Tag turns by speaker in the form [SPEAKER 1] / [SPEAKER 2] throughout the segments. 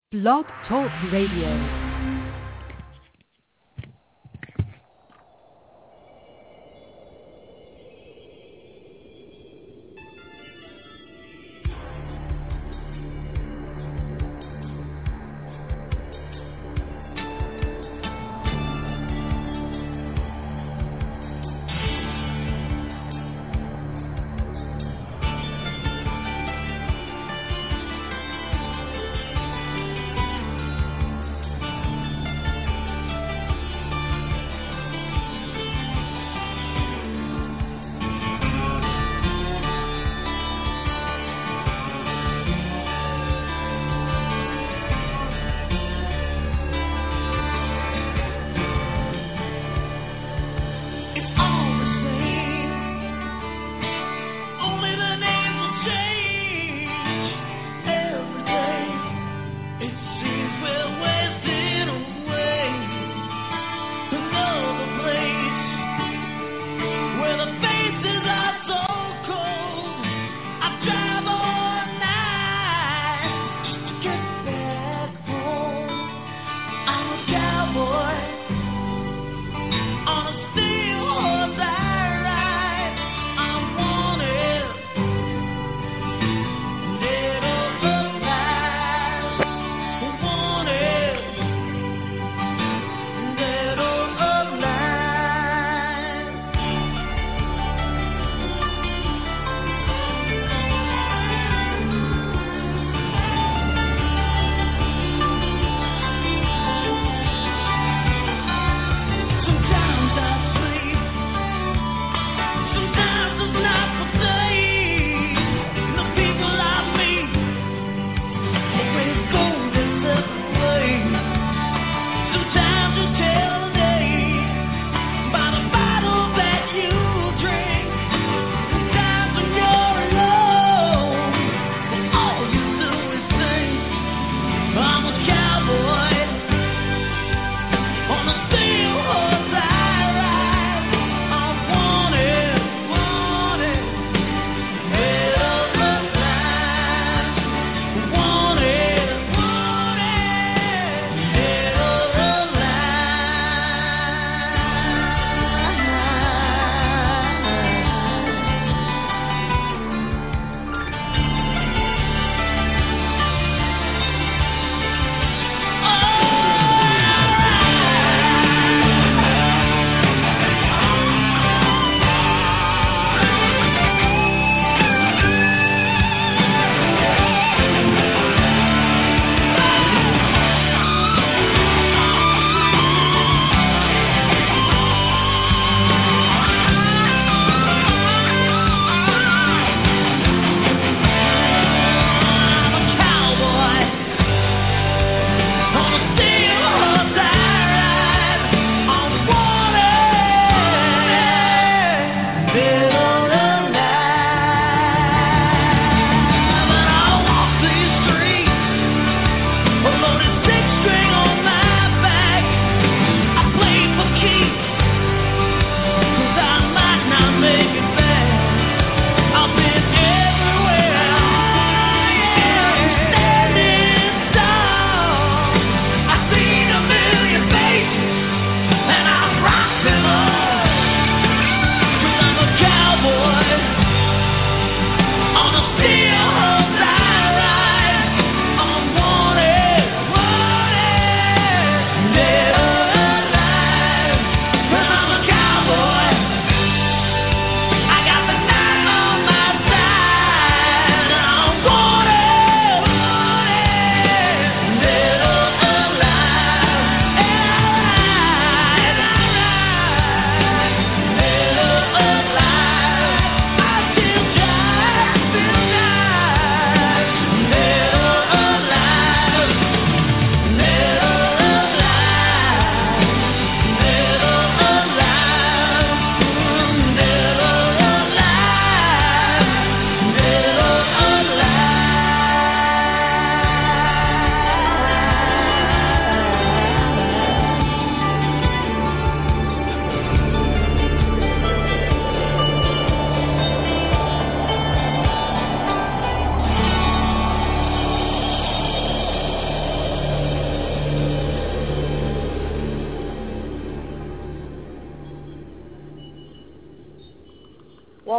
[SPEAKER 1] Blog Talk Radio.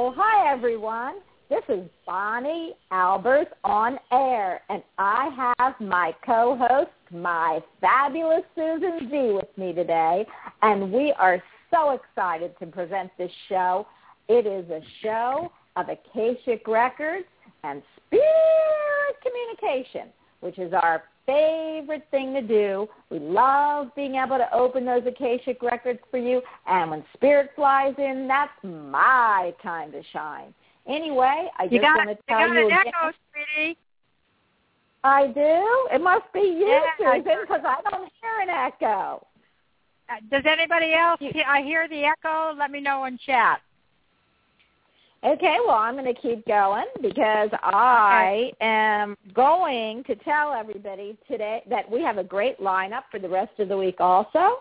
[SPEAKER 2] So, hi, everyone. This is Bonnie Albers on air, and I have my co-host, my fabulous Susan Z, with me today, and we are so excited to present this show. It is a show of Akashic Records and Spirit Communication, which is our favorite thing to do. We love being able to open those Akashic Records for you, and when Spirit flies in, that's my time to shine. Anyway, I just want to tell you again.
[SPEAKER 3] Echo, sweetie.
[SPEAKER 2] I do? It must be you,
[SPEAKER 3] Yeah,
[SPEAKER 2] Susan, because I don't hear an echo.
[SPEAKER 3] Does anybody else? I hear the echo. Let me know in chat.
[SPEAKER 2] Okay, well, I'm going to keep going because I am going to tell everybody today that we have a great lineup for the rest of the week also.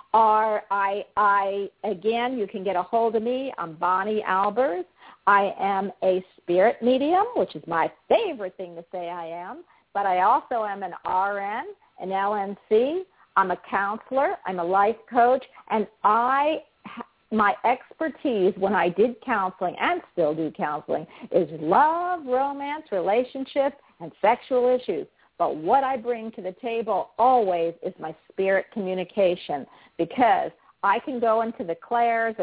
[SPEAKER 2] Again, you can get a hold of me. I'm Bonnie Albers. I am a spirit medium, which is my favorite thing to say I am, but I also am an RN, an LNC. I'm a counselor. I'm a life coach, and my expertise when I did counseling and still do counseling is love, romance, relationships, and sexual issues. But what I bring to the table always is my spirit communication, because I can go into the clairs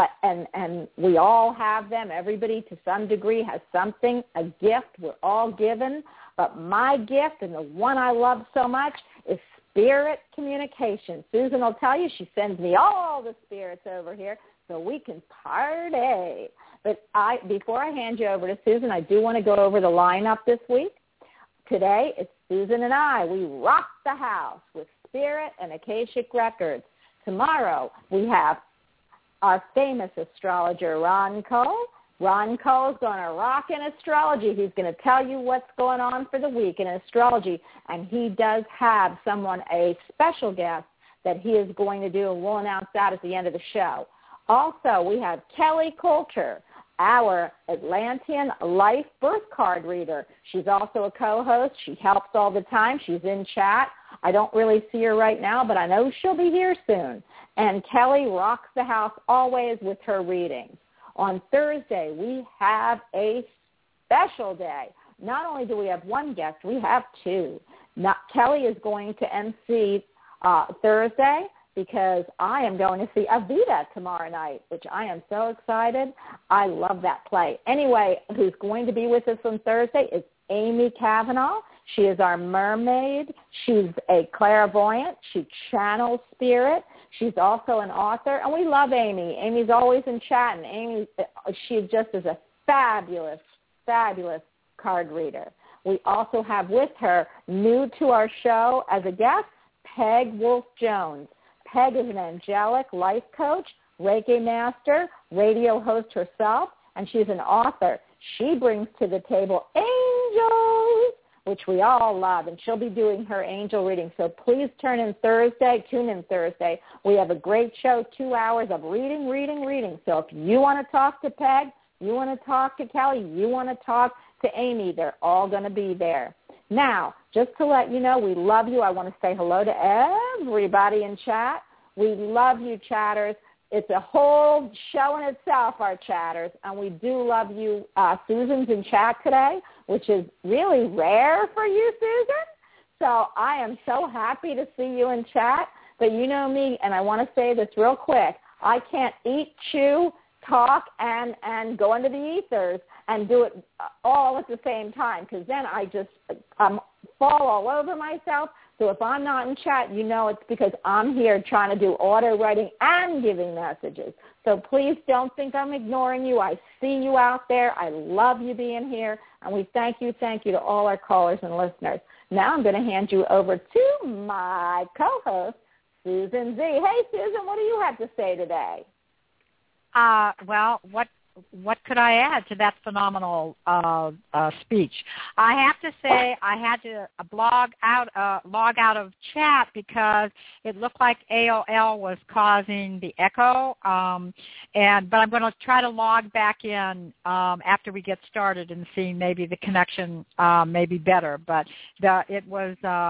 [SPEAKER 2] and we all have them. Everybody to some degree has something, a gift. We're all given. But my gift, and the one I love so much, is spirit communication. Susan will tell you, she sends me all the spirits over here so we can party. But before I hand you over to Susan, I do want to go over the lineup this week. Today, it's Susan and I. We rock the house with Spirit and Akashic Records. Tomorrow, we have our famous astrologer, Ron Cole. Ron Cole is going to rock in astrology. He's going to tell you what's going on for the week in astrology, and he does have a special guest that he is going to do, and we'll announce that at the end of the show. Also, we have Kelly Coulter, our Atlantean life birth card reader. She's also a co-host. She helps all the time. She's in chat. I don't really see her right now, but I know she'll be here soon. And Kelly rocks the house always with her readings. On Thursday, we have a special day. Not only do we have one guest, we have two. Kelly is going to MC Thursday because I am going to see Evita tomorrow night, which I am so excited. I love that play. Anyway, who's going to be with us on Thursday is Amy Kavanaugh. She is our mermaid. She's a clairvoyant. She channels spirit. She's also an author, and we love Amy. Amy's always in chat, and she just is a fabulous, fabulous card reader. We also have with her, new to our show as a guest, Peg Wolf-Jones. Peg is an angelic life coach, Reiki master, radio host herself, and she's an author. She brings to the table angels, which we all love, and she'll be doing her angel reading. So please tune in Thursday. We have a great show, 2 hours of reading. So if you want to talk to Peg, you want to talk to Kelly, you want to talk to Amy, they're all going to be there. Now, just to let you know, we love you. I want to say hello to everybody in chat. We love you, chatters. It's a whole show in itself, our chatters, and we do love you. Susan's in chat today, which is really rare for you, Susan. So I am so happy to see you in chat. But you know me, and I want to say this real quick. I can't eat, chew, talk, and go into the ethers and do it all at the same time, because then I just fall all over myself. So if I'm not in chat, you know it's because I'm here trying to do auto writing and giving messages. So please don't think I'm ignoring you. I see you out there. I love you being here. And we thank you to all our callers and listeners. Now I'm going to hand you over to my co-host, Susan Z. Hey, Susan, what do you have to say today?
[SPEAKER 3] Well, what could I add to that phenomenal speech? I have to say I had to log out of chat because it looked like AOL was causing the echo. But I'm going to try to log back in after we get started and see maybe the connection may be better. But it was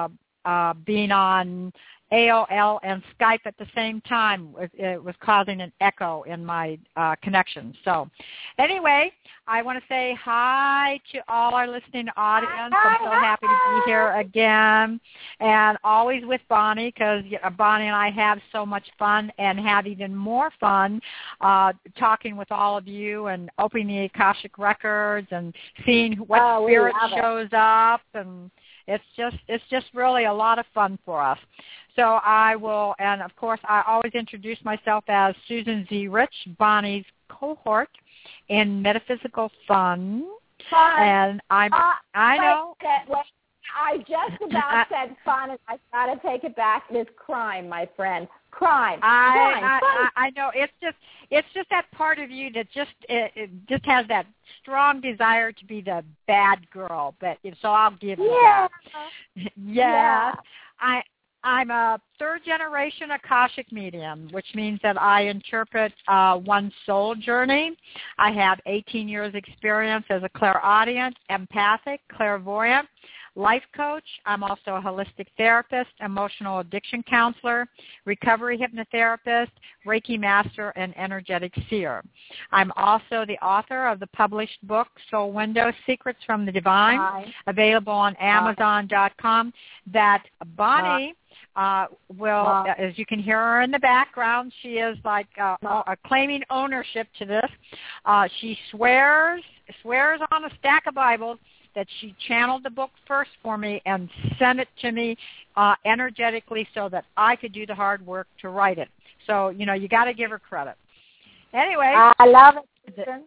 [SPEAKER 3] being on AOL and Skype at the same time. It was causing an echo in my connection. So anyway, I want to say hi to all our listening audience. I'm so happy to be here again, and always with Bonnie, because Bonnie and I have so much fun and have even more fun talking with all of you and opening the Akashic Records and seeing what spirit shows up, and it's just really a lot of fun for us. So I will, and of course I always introduce myself as Susan Z. Rich, Bonnie's cohort in Metaphysical Fun. And I know.
[SPEAKER 2] I just about said fun, and I got to take it back. It's crime, my friend. Crime.
[SPEAKER 3] I know. It's just that part of you that it just has that strong desire to be the bad girl. But so I'll give you that. Yeah. I'm a third-generation Akashic medium, which means that I interpret one's soul journey. I have 18 years experience as a clairaudient, empathic, clairvoyant, life coach. I'm also a holistic therapist, emotional addiction counselor, recovery hypnotherapist, Reiki master, and energetic seer. I'm also the author of the published book, Soul Window, Secrets from the Divine, available on Amazon.com, that Bonnie will, as you can hear her in the background, she is like claiming ownership to this. She swears on a stack of Bibles that she channeled the book first for me and sent it to me energetically so that I could do the hard work to write it. So, you got to give her credit. Anyway.
[SPEAKER 2] I love it, Susan.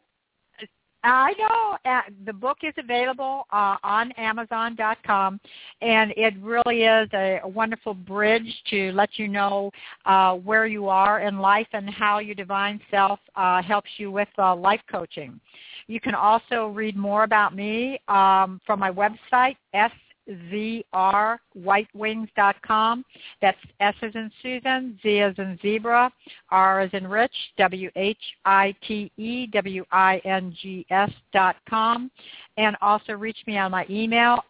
[SPEAKER 3] I know. The book is available on Amazon.com, and it really is a wonderful bridge to let you know where you are in life and how your divine self helps you with life coaching. You can also read more about me from my website, szrwhitewings.com. That's S as in Susan, Z as in Zebra, R as in Rich, WHITEWINGS.com. And also reach me on my email,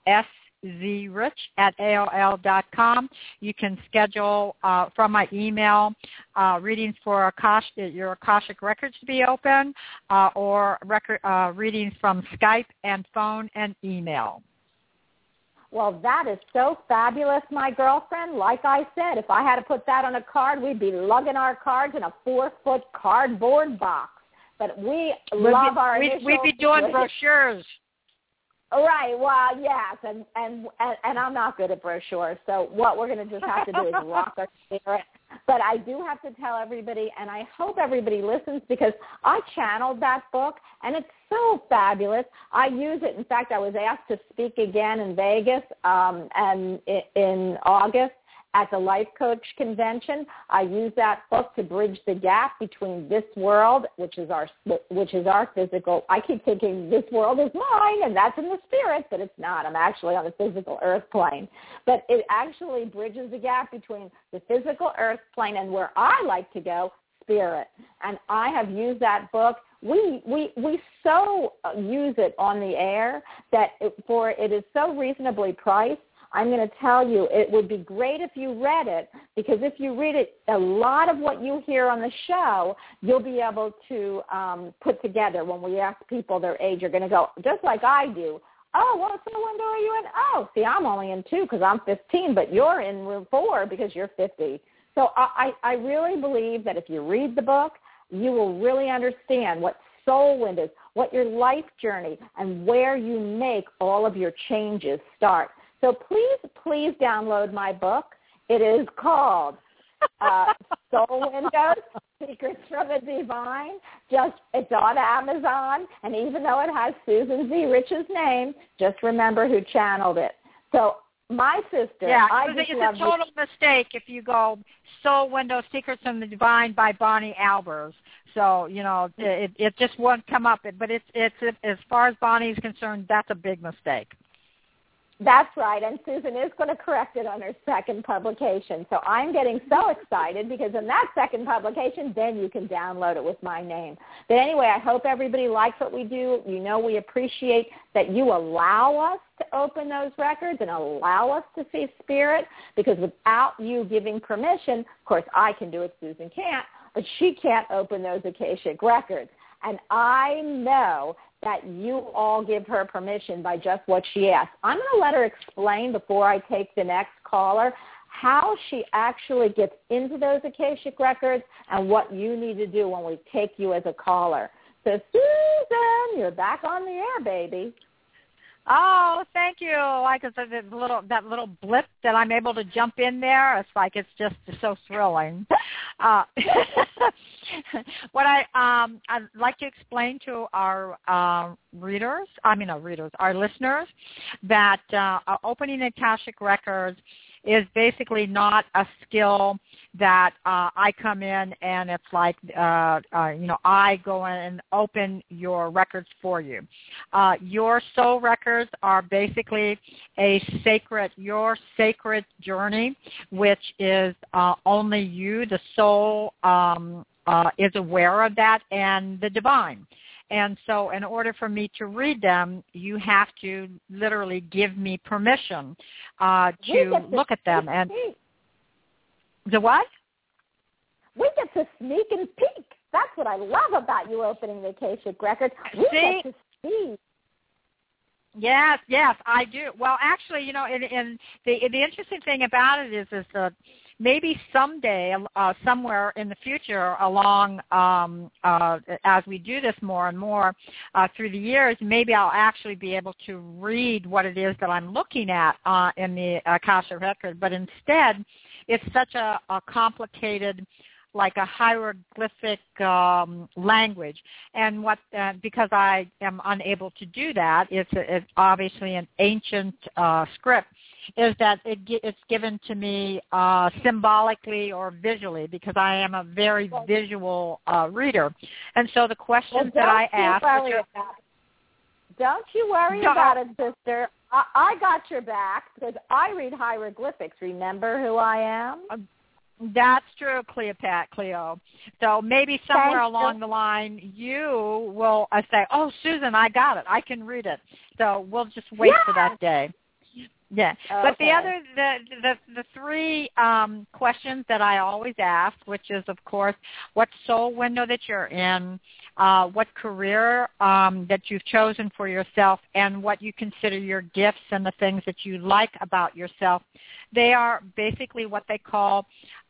[SPEAKER 3] szrich@AOL.com. You can schedule from my email readings for your Akashic Records to be open or readings from Skype and phone and email.
[SPEAKER 2] Well, that is so fabulous, my girlfriend. Like I said, if I had to put that on a card, we'd be lugging our cards in a 4-foot cardboard box. But we love our initials.
[SPEAKER 3] We'd be doing brochures.
[SPEAKER 2] Right. Well, yes, and I'm not good at brochures, so what we're going to just have to do is rock our spirit. But I do have to tell everybody, and I hope everybody listens, because I channeled that book, and it's so fabulous. I use it. In fact, I was asked to speak again in Vegas and in August at the Life Coach Convention. I use that book to bridge the gap between this world, which is our physical. I keep thinking this world is mine, and that's in the spirit, but it's not. I'm actually on the physical earth plane. But it actually bridges the gap between the physical earth plane and where I like to go, spirit. And I have used that book. We so use it on the air that it is so reasonably priced. I'm going to tell you, it would be great if you read it, because if you read it, a lot of what you hear on the show, you'll be able to put together. When we ask people their age, you're going to go, just like I do, oh, what window are you in? Oh, see, I'm only in 2 because I'm 15, but you're in room 4 because you're 50. So I really believe that if you read the book, you will really understand what soul windows, what your life journey, and where you make all of your changes start. So please download my book. It is called Soul Windows, Secrets from the Divine. It's on Amazon, and even though it has Susan Z. Rich's name, just remember who channeled it. So my sister,
[SPEAKER 3] it's a total mistake if you go Soul Windows, Secrets from the Divine by Bonnie Albers. So, it just won't come up. But it's as far as Bonnie is concerned, that's a big mistake.
[SPEAKER 2] That's right, and Susan is going to correct it on her second publication. So I'm getting so excited because in that second publication, then you can download it with my name. But anyway, I hope everybody likes what we do. You know, we appreciate that you allow us to open those records and allow us to see spirit, because without you giving permission, of course, I can do it, Susan can't, but she can't open those Akashic records. And I know that you all give her permission by just what she asks. I'm going to let her explain before I take the next caller how she actually gets into those Akashic records and what you need to do when we take you as a caller. So, Susan, you're back on the air, baby.
[SPEAKER 3] Oh, thank you. Like that little blip that I'm able to jump in there. It's like it's just so thrilling. What I'd like to explain to our our listeners, that opening Akashic records is basically not a skill that I come in and it's like, I go in and open your records for you. Your soul records are basically your sacred journey, which is only you, the soul, is aware of that, and the divine. And so in order for me to read them, you have to literally give me permission to look at them. And the what?
[SPEAKER 2] We get to sneak and peek. That's what I love about you opening the Akashic records. We get to see.
[SPEAKER 3] Yes, I do. Well, actually, and the interesting thing about it is that maybe someday, somewhere in the future, along as we do this more and more through the years, maybe I'll actually be able to read what it is that I'm looking at in the Akashic record. But instead, it's such a complicated, like a hieroglyphic language, and because I am unable to do that, it's obviously an ancient script, is that it's given to me symbolically or visually, because I am a very visual reader. And so the questions that I ask...
[SPEAKER 2] Don't you worry about it, sister. I got your back, because I read hieroglyphics. Remember who I am?
[SPEAKER 3] That's true, Cleo. So maybe somewhere along the line you will say, oh, Susan, I got it. I can read it. So we'll just wait for that day. Yeah. Okay. But the three questions that I always ask, which is, of course, what soul window that you're in, what career that you've chosen for yourself, and what you consider your gifts and the things that you like about yourself. They are basically what they call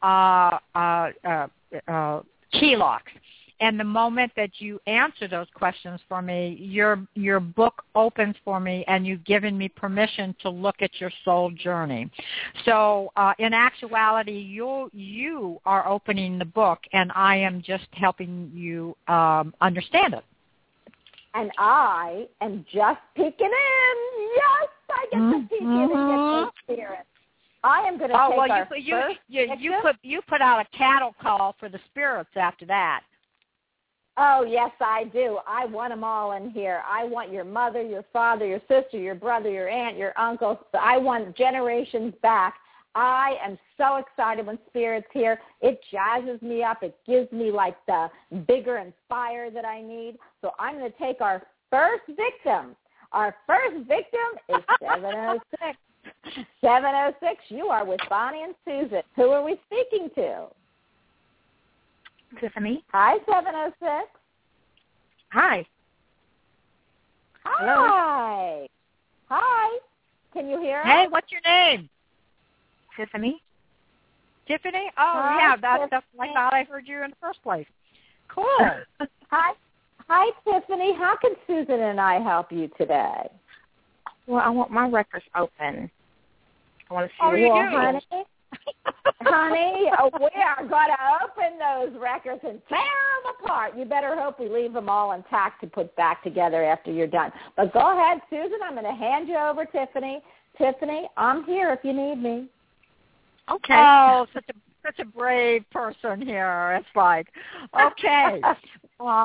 [SPEAKER 3] key locks. And the moment that you answer those questions for me, your book opens for me, and you've given me permission to look at your soul journey. So in actuality, you are opening the book, and I am just helping you understand it.
[SPEAKER 2] And I am just peeking in. Yes, I get to peek in and get the spirit. I am going to take our first
[SPEAKER 3] you put out a cattle call for the spirits after that.
[SPEAKER 2] Oh, yes, I do. I want them all in here. I want your mother, your father, your sister, your brother, your aunt, your uncle. I want generations back. I am so excited when Spirit's here. It jazzes me up. It gives me like the vigor and fire that I need. So I'm going to take our first victim. Our first victim is 706. 706, you are with Bonnie and Susan. Who are we speaking to?
[SPEAKER 4] Tiffany.
[SPEAKER 2] Hi, 706.
[SPEAKER 4] Hi.
[SPEAKER 2] Hello. Hi. Hi. Can you hear us?
[SPEAKER 3] Hey, what's your name?
[SPEAKER 4] Tiffany.
[SPEAKER 3] Tiffany? Oh,
[SPEAKER 2] Hi,
[SPEAKER 3] yeah, that's like how I heard you in the first place. Cool.
[SPEAKER 2] Hi, Tiffany. How can Susan and I help you today?
[SPEAKER 4] Well, I want my records open. I want to see.
[SPEAKER 3] Oh, you do?
[SPEAKER 2] Honey, we are going to open those records and tear them apart. You better hope we leave them all intact to put back together after you're done. But go ahead, Susan. I'm going to hand you over Tiffany. Tiffany, I'm here if you need me.
[SPEAKER 4] Okay.
[SPEAKER 3] Oh, such a brave person here. It's like, okay.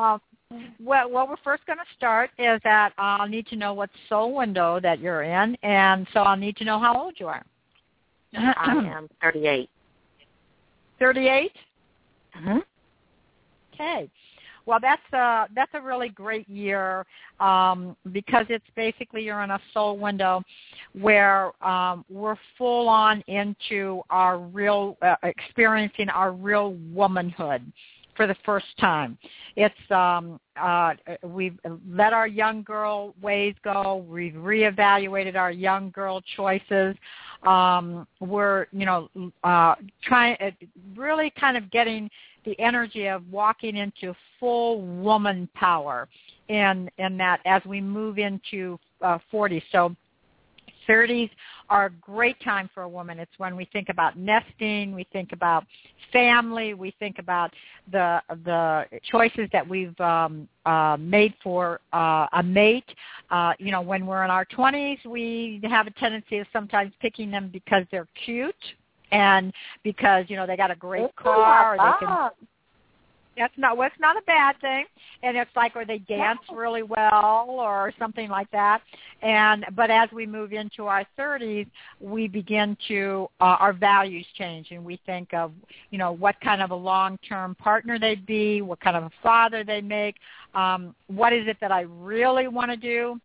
[SPEAKER 3] Well, what we're first going to start is that I'll need to know what soul window that you're in, and so I'll need to know how old you are.
[SPEAKER 4] I am 38.
[SPEAKER 3] 38?
[SPEAKER 4] Mm-hmm.
[SPEAKER 3] Okay. Well, that's a really great year because it's basically you're in a soul window where we're full on into our real experiencing our real womanhood for the first time. It's we've let our young girl ways go. We've reevaluated our young girl choices. We're trying really kind of getting the energy of walking into full woman power in that as we move into 40. So 30s are a great time for a woman. It's when we think about nesting, we think about family, we think about the choices that we've made for a mate. When we're in our 20s, we have a tendency of sometimes picking them because they're cute and because, they got a great car. Or they can. It's not a bad thing, and it's like, or they dance really well, or something like that. But as we move into our 30s, we begin to our values change, and we think of what kind of a long-term partner they'd be, what kind of a father they make, what is it that I really want to do.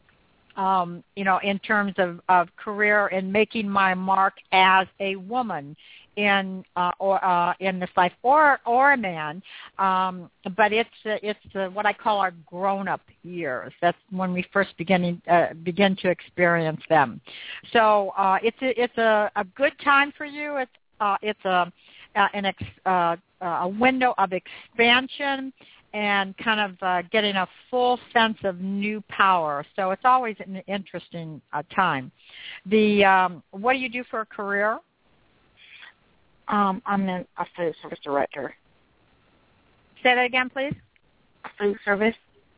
[SPEAKER 3] In terms of career and making my mark as a woman in this life or a man, but it's what I call our grown-up years. That's when we first begin to experience them. So it's a good time for you. It's a window of expansion and kind of getting a full sense of new power. So it's always an interesting time. What do you do for a career?
[SPEAKER 4] I'm a food service director.
[SPEAKER 3] Say that again, please.
[SPEAKER 4] Food service.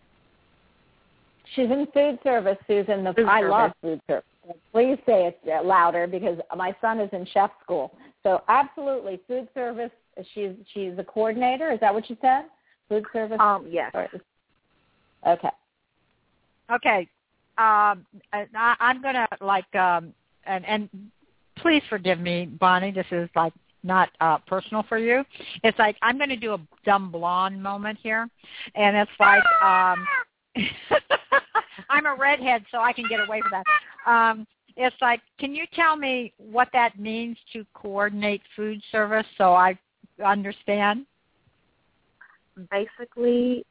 [SPEAKER 2] She's in food service, Susan. I love food service. Please say it louder because my son is in chef school. So absolutely, food service. She's a coordinator. Is that what you said? Food service?
[SPEAKER 4] Yes.
[SPEAKER 2] Okay.
[SPEAKER 3] Okay. I'm going to and please forgive me, Bonnie. This is not personal for you. It's like I'm going to do a dumb blonde moment here, and it's like I'm a redhead, so I can get away with that. It's like, can you tell me what that means to coordinate food service so I understand?
[SPEAKER 4] Basically,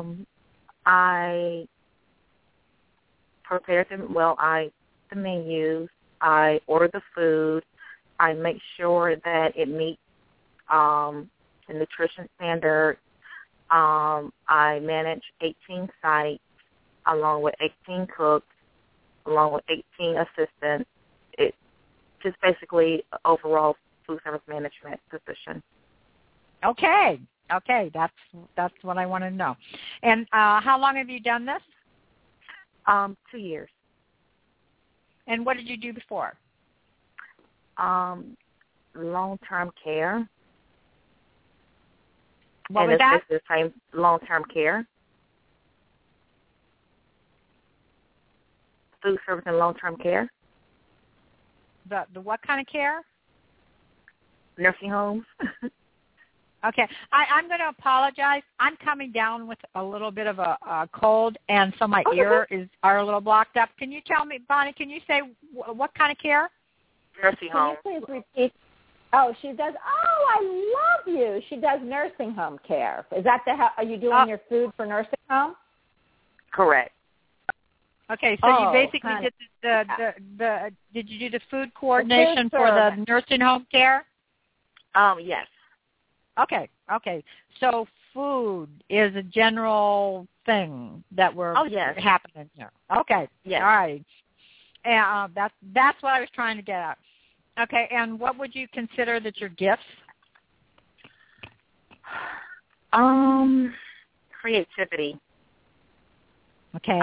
[SPEAKER 4] I prepare the menus. I order the food. I make sure that it meets the nutrition standards. I manage 18 sites along with 18 cooks, along with 18 assistants. It's just basically an overall food service management position.
[SPEAKER 3] Okay, that's what I want to know. And how long have you done this?
[SPEAKER 4] 2 years.
[SPEAKER 3] And what did you do before?
[SPEAKER 4] Long-term care.
[SPEAKER 3] What was that?
[SPEAKER 4] It's the same long-term care. Food service and long-term care.
[SPEAKER 3] The what kind of care?
[SPEAKER 4] Nursing homes.
[SPEAKER 3] Okay. I'm going to apologize. I'm coming down with a little bit of a cold, and so my ear are a little blocked up. Can you tell me, Bonnie, can you say what kind of care?
[SPEAKER 4] Nursing home.
[SPEAKER 2] Can you please repeat? Oh, she does. Oh, I love you. She does nursing home care. Is that are you doing your food for nursing home?
[SPEAKER 4] Correct.
[SPEAKER 3] Okay, so you basically did did you do the food coordination for the nursing home care?
[SPEAKER 4] Yes.
[SPEAKER 3] Okay. So food is a general thing that we're happening here. Okay.
[SPEAKER 4] Yes.
[SPEAKER 3] All right. And that's what I was trying to get at. Okay. And what would you consider that your gifts?
[SPEAKER 4] Creativity.
[SPEAKER 3] Okay.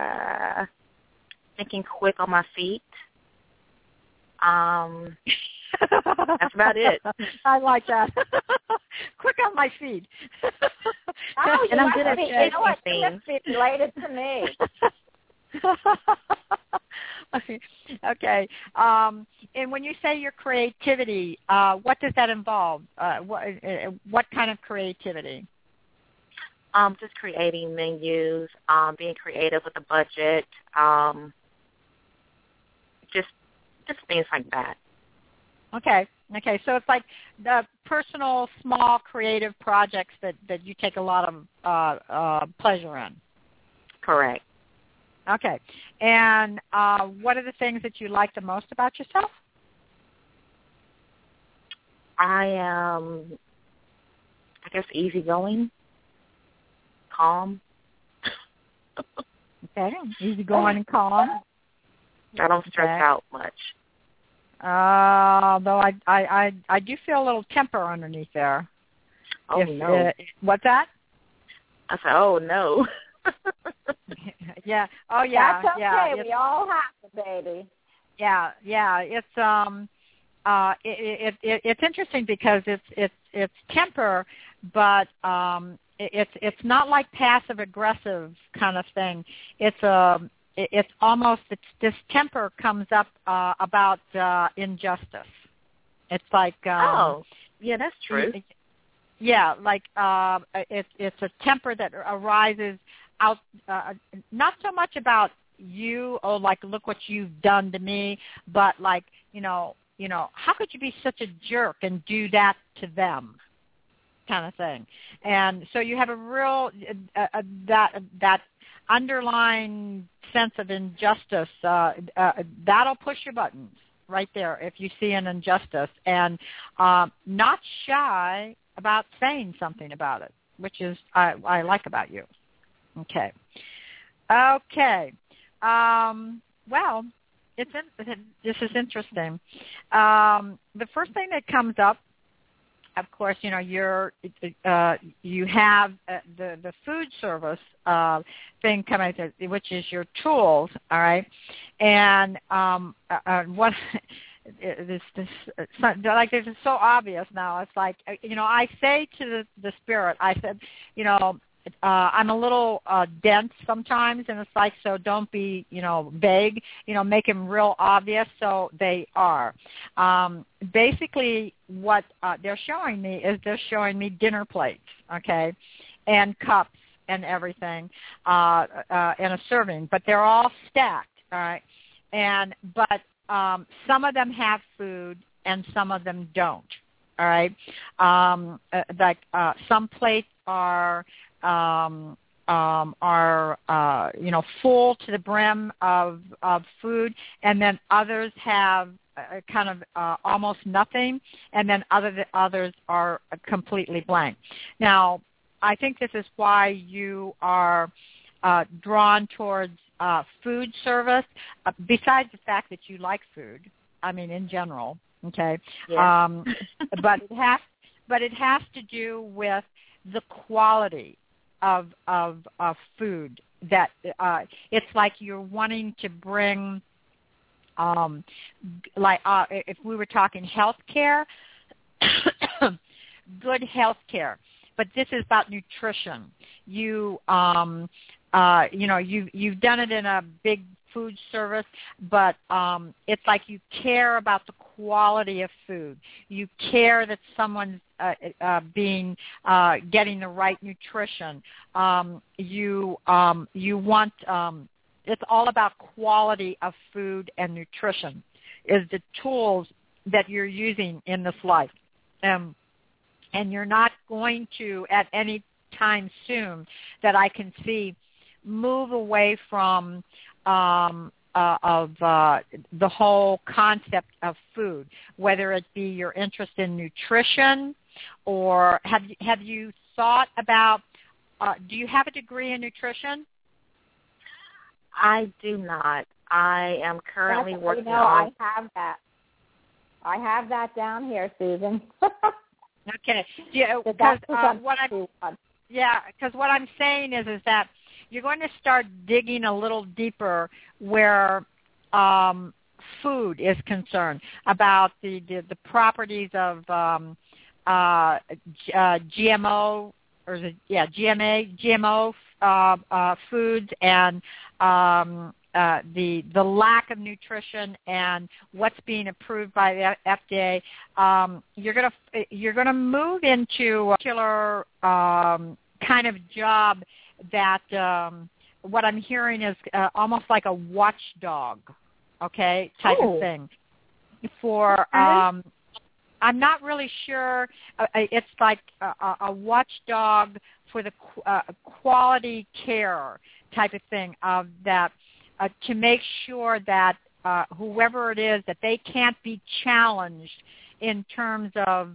[SPEAKER 4] Thinking quick on my feet. That's about it.
[SPEAKER 3] I like that. Quick on my feet.
[SPEAKER 2] Oh,
[SPEAKER 4] And I'm good at
[SPEAKER 2] you know what?
[SPEAKER 4] things.
[SPEAKER 2] You must be related to me.
[SPEAKER 3] Okay. And when you say your creativity, what does that involve? What kind of creativity?
[SPEAKER 4] Just creating menus, being creative with a budget, just things like that.
[SPEAKER 3] Okay. So it's like the personal, small, creative projects that you take a lot of pleasure in.
[SPEAKER 4] Correct.
[SPEAKER 3] Okay. And what are the things that you like the most about yourself?
[SPEAKER 4] I am, I guess, easygoing, calm.
[SPEAKER 3] Okay. Easygoing and calm.
[SPEAKER 4] I don't stress out much.
[SPEAKER 3] Though I do feel a little temper underneath there.
[SPEAKER 4] Oh, no.
[SPEAKER 3] What's that?
[SPEAKER 4] I said, oh, no.
[SPEAKER 3] Yeah. Oh, yeah.
[SPEAKER 2] That's okay.
[SPEAKER 3] Yeah.
[SPEAKER 2] We all have to, baby.
[SPEAKER 3] Yeah. It's interesting because it's temper, but it's not like passive aggressive kind of thing. It's almost this temper comes up about injustice. It's like
[SPEAKER 4] oh, yeah, that's true.
[SPEAKER 3] Yeah, like it's a temper that arises out not so much about you, oh, like look what you've done to me, but like you know how could you be such a jerk and do that to them, kind of thing. And so you have a real that underlying sense of injustice, that'll push your buttons right there if you see an injustice, and not shy about saying something about it, which is I like about you. Okay. Well, this is interesting. The first thing that comes up, of course, you have the food service thing coming, which is your tools, all right. And what this like this is so obvious now. It's like I say to the spirit, I said, I'm a little dense sometimes, and it's like, so don't be, vague, make them real obvious, so they are. Basically, what they're showing me is they're showing me dinner plates, okay, and cups and everything, and a serving, but they're all stacked, all right, but some of them have food and some of them don't, all right, some plates are full to the brim of food, and then others have kind of almost nothing, and then others are completely blank. Now, I think this is why you are drawn towards food service, besides the fact that you like food. I mean, in general, okay.
[SPEAKER 4] Yeah.
[SPEAKER 3] But it has to do with the quality of food, that it's like you're wanting to bring if we were talking health care, good health care, but this is about nutrition. You've done it in a big food service, but it's like you care about the quality of food. You care that someone's getting the right nutrition. You want it's all about quality of food and nutrition is the tools that you're using in this life. And you're not going to, at any time soon that I can see, move away from the whole concept of food, whether it be your interest in nutrition, or have you thought about, do you have a degree in nutrition?
[SPEAKER 4] I do not. I am currently working on.
[SPEAKER 2] I have that down here, Susan.
[SPEAKER 3] Okay. Because what I'm saying is that you're going to start digging a little deeper where food is concerned, about the properties of GMO or GMO foods, and the lack of nutrition and what's being approved by the FDA, you're gonna move into a particular kind of job that what I'm hearing is almost like a watchdog, okay, type of thing. For I'm not really sure. It's like a watchdog for the quality care type of thing, of that to make sure that whoever it is, that they can't be challenged in terms of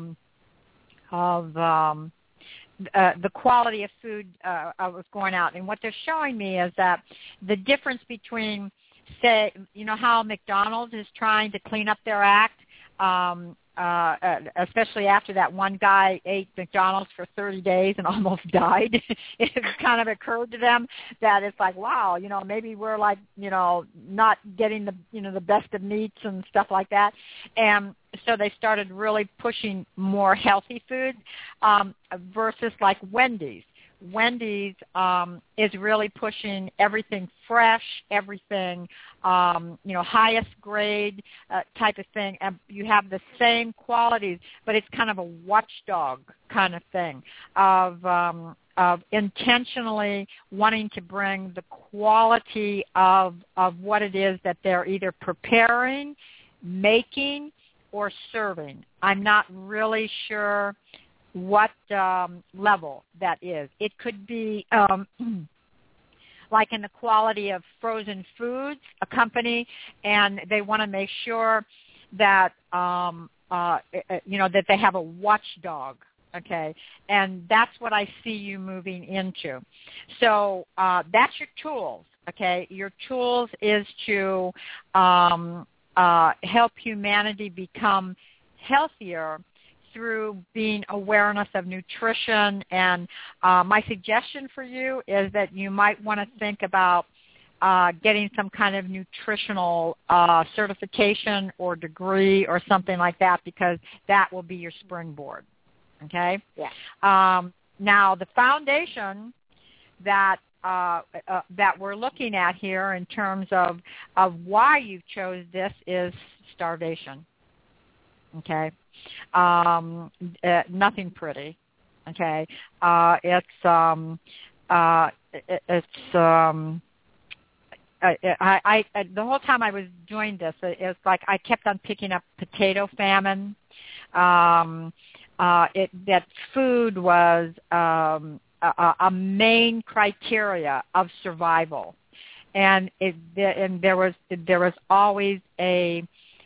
[SPEAKER 3] the quality of food was going out. And what they're showing me is that the difference between, say, you know how McDonald's is trying to clean up their act, especially after that one guy ate McDonald's for 30 days and almost died. It kind of occurred to them that it's like, wow, you know, maybe we're like, you know, not getting the, you know, the best of meats and stuff like that. And so they started really pushing more healthy foods versus like Wendy's. Wendy's is really pushing everything fresh, everything, you know, highest grade type of thing. And you have the same qualities, but it's kind of a watchdog kind of thing of intentionally wanting to bring the quality of what it is that they're either preparing, making, or serving. I'm not really sure what level that is. It could be like in the quality of frozen foods, a company, and they want to make sure that you know, that they have a watchdog. Okay, and that's what I see you moving into. So that's your tools. Okay, your tools is to help humanity become healthier through being awareness of nutrition. And my suggestion for you is that you might want to think about getting some kind of nutritional certification or degree or something like that, because that will be your springboard. Okay?
[SPEAKER 2] Yeah.
[SPEAKER 3] Now, the foundation that that we're looking at here in terms of why you chose this is starvation. Okay? Nothing pretty. Okay? The whole time I was doing this, it's like I kept on picking up potato famine. That food was a main criteria of survival, and there was always a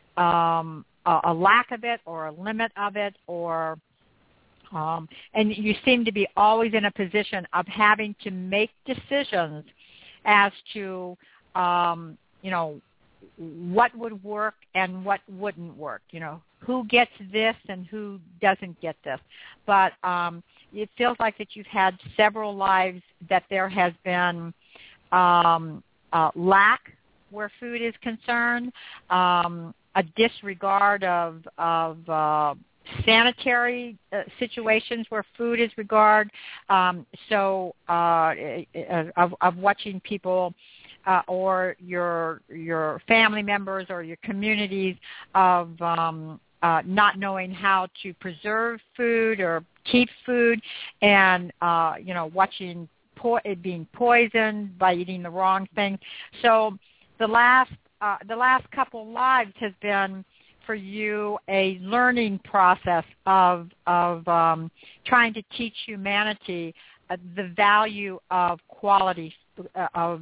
[SPEAKER 3] lack of it, or a limit of it, or and you seem to be always in a position of having to make decisions as to you know, what would work and what wouldn't work. You know, who gets this and who doesn't get this. But it feels like that you've had several lives that there has been lack where food is concerned, a disregard of sanitary situations where food is regarded, of watching people or your family members or your communities of not knowing how to preserve food or keep food, and you know, watching it being poisoned by eating the wrong thing. So the last couple lives has been for you a learning process of trying to teach humanity the value of quality, of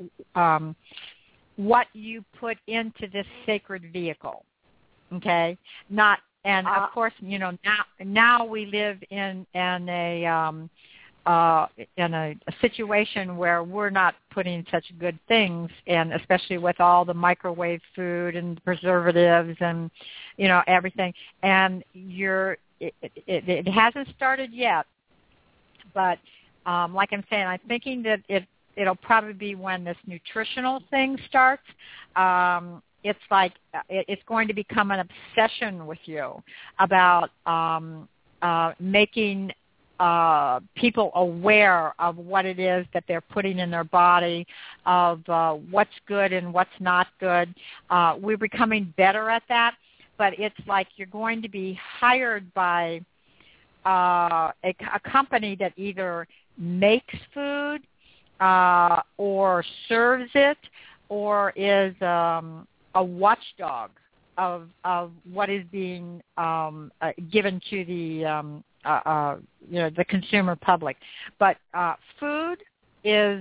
[SPEAKER 3] what you put into this sacred vehicle. Okay, not, and of course, you know, now we live in a situation where we're not putting such good things in, especially with all the microwave food and preservatives and, you know, everything. And it hasn't started yet, but like I'm saying, I'm thinking that it'll probably be when this nutritional thing starts. it's like it's going to become an obsession with you about making people aware of what it is that they're putting in their body, of what's good and what's not good. We're becoming better at that, but it's like you're going to be hired by a company that either makes food or serves it, or is a watchdog of what is being given to the the consumer public. But food is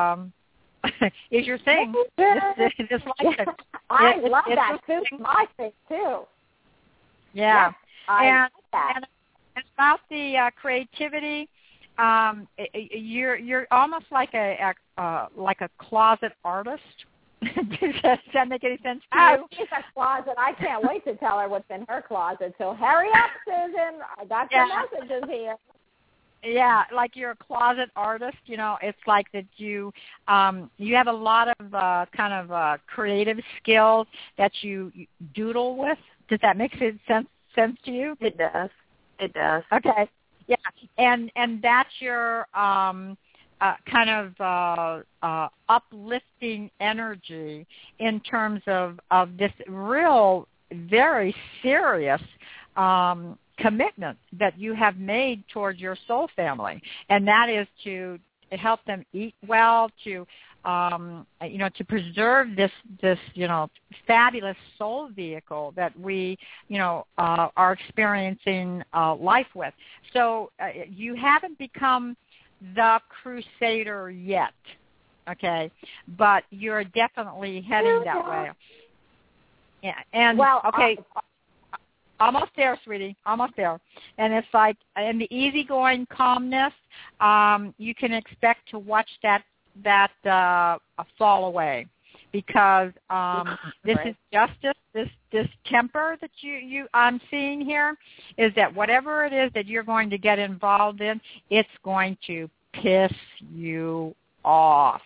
[SPEAKER 3] your thing. Just like it.
[SPEAKER 2] I love that. Food's my thing too.
[SPEAKER 3] Yeah,
[SPEAKER 2] yes,
[SPEAKER 3] and about the creativity. You're almost like a closet artist. Does that make any sense to you?
[SPEAKER 2] She's a closet. I can't wait to tell her what's in her closet. So hurry up, Susan. I got some messages here.
[SPEAKER 3] Yeah, like you're a closet artist. It's like that you have a lot of kind of creative skills that you doodle with. Does that make sense to you?
[SPEAKER 4] It does. It does.
[SPEAKER 3] Okay. Yeah, and that's your kind of uplifting energy in terms of this real, very serious commitment that you have made towards your soul family, and that is to help them eat well, to to preserve this fabulous soul vehicle that we are experiencing life with. So you haven't become the crusader yet, okay, but you're definitely heading that way. Yeah, and okay. Almost there, sweetie. Almost there. And it's like in the easygoing calmness, you can expect to watch that fall away, because this is justice. This temper that I'm seeing here is that whatever it is that you're going to get involved in, it's going to piss you off.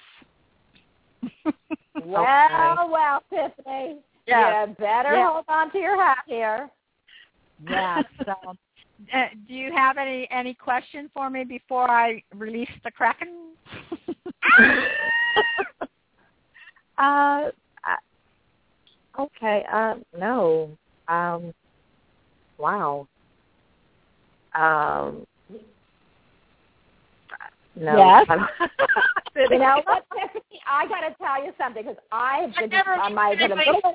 [SPEAKER 2] Well, Tiffany, you better hold on to your hat here.
[SPEAKER 3] Yeah. So, do you have any questions for me before I release the Kraken?
[SPEAKER 4] Okay. No. Wow. No.
[SPEAKER 2] Yes. You know what, Tiffany? I got to tell you something, because I've been on my You know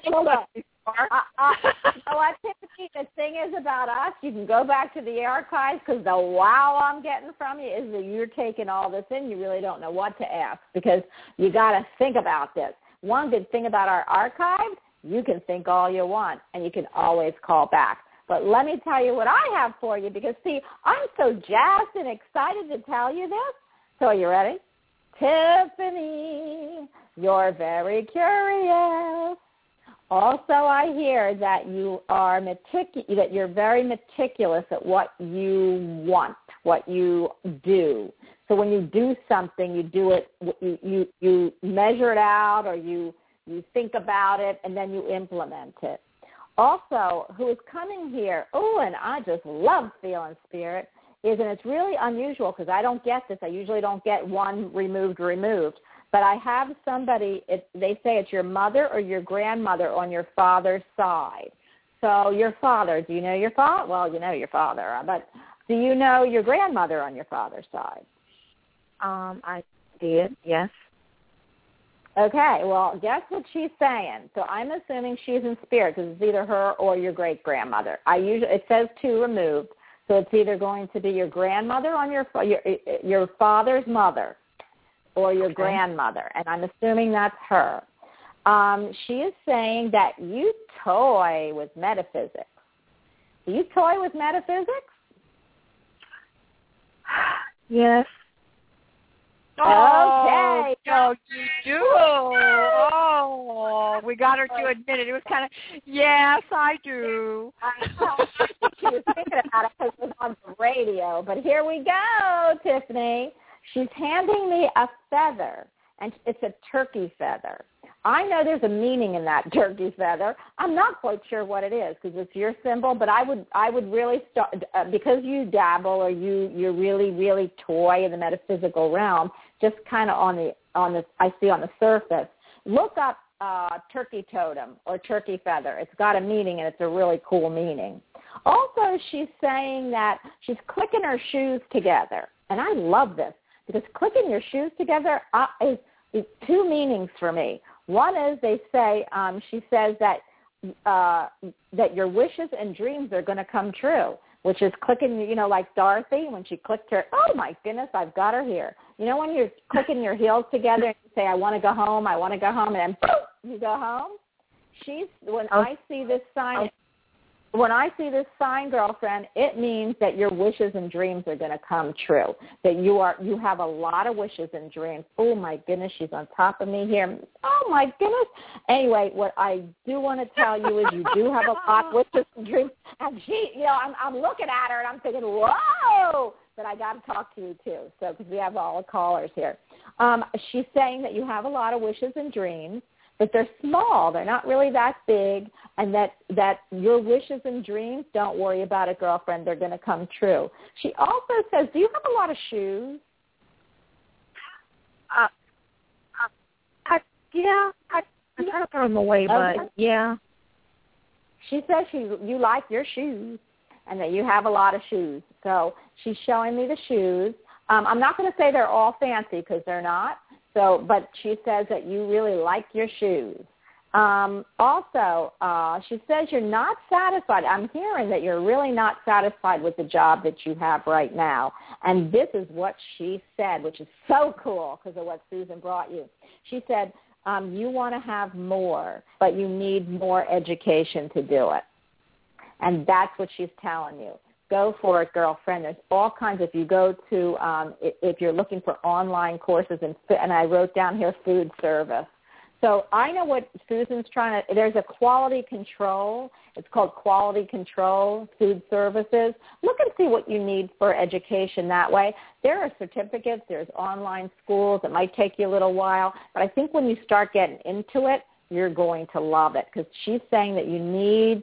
[SPEAKER 2] what, Tiffany? The thing is about us, you can go back to the archives, because the wow I'm getting from you is that you're taking all this in. You really don't know what to ask, because you got to think about this. One good thing about our archives, you can think all you want, and you can always call back. But let me tell you what I have for you, because, see, I'm so jazzed and excited to tell you this. So are you ready? Tiffany, you're very curious. Also, I hear that you are that you're very meticulous at what you want, what you do. So when you do something, you do it, you measure it out, or you think about it, and then you implement it. Also, who is coming here, and I just love feeling spirit, and it's really unusual, because I don't get this. I usually don't get one removed. But I have somebody, they say it's your mother or your grandmother on your father's side. So your father, do you know your father? Well, you know your father, but do you know your grandmother on your father's side?
[SPEAKER 4] I did, yes.
[SPEAKER 2] Okay, well, guess what she's saying? So I'm assuming she's in spirit, because it's either her or your great-grandmother. It says two removed, so it's either going to be your grandmother on your father's mother, or your grandmother, and I'm assuming that's her. She is saying that you toy with metaphysics. Do you toy with metaphysics?
[SPEAKER 4] Yes.
[SPEAKER 2] Okay.
[SPEAKER 3] Oh, you do. Oh, we got her to admit it. It was kind of, yes, I do.
[SPEAKER 2] I think she was thinking about it because it was on the radio. But here we go, Tiffany. She's handing me a feather, and it's a turkey feather. I know there's a meaning in that turkey feather. I'm not quite sure what it is because it's your symbol, but I would really start, because you dabble or you're really, really toy in the metaphysical realm, just kind of on the I see on the surface. Look up turkey totem or turkey feather. It's got a meaning, and it's a really cool meaning. Also, she's saying that she's clicking her shoes together, and I love this because clicking your shoes together is two meanings for me. One is they say, she says that your wishes and dreams are going to come true, which is clicking, like Dorothy when she clicked her, oh my goodness, I've got her here. When you're clicking your heels together and you say, I want to go home, and then boom, you go home. I see this sign, girlfriend, it means that your wishes and dreams are going to come true, that you have a lot of wishes and dreams. Oh, my goodness, she's on top of me here. Oh, my goodness. Anyway, what I do want to tell you is you do have a lot of wishes and dreams. And I'm looking at her, and I'm thinking, whoa, but I got to talk to you, too, because we have all the callers here. She's saying that you have a lot of wishes and dreams, but they're small. They're not really that big, and that your wishes and dreams, don't worry about it, girlfriend. They're going to come true. She also says, do you have a lot of shoes?
[SPEAKER 4] Yeah. I try to throw them away, but yeah.
[SPEAKER 2] She says you like your shoes and that you have a lot of shoes. So she's showing me the shoes. I'm not going to say they're all fancy because they're not. But she says that you really like your shoes. Also, she says you're not satisfied. I'm hearing that you're really not satisfied with the job that you have right now. And this is what she said, which is so cool because of what Susan brought you. She said, you want to have more, but you need more education to do it. And that's what she's telling you. Go for it, girlfriend. There's all kinds. If you go to, if you're looking for online courses, and I wrote down here food service. So I know what Susan's trying to, there's a quality control. It's called quality control food services. Look and see what you need for education that way. There are certificates. There's online schools. It might take you a little while. But I think when you start getting into it, you're going to love it because she's saying that you need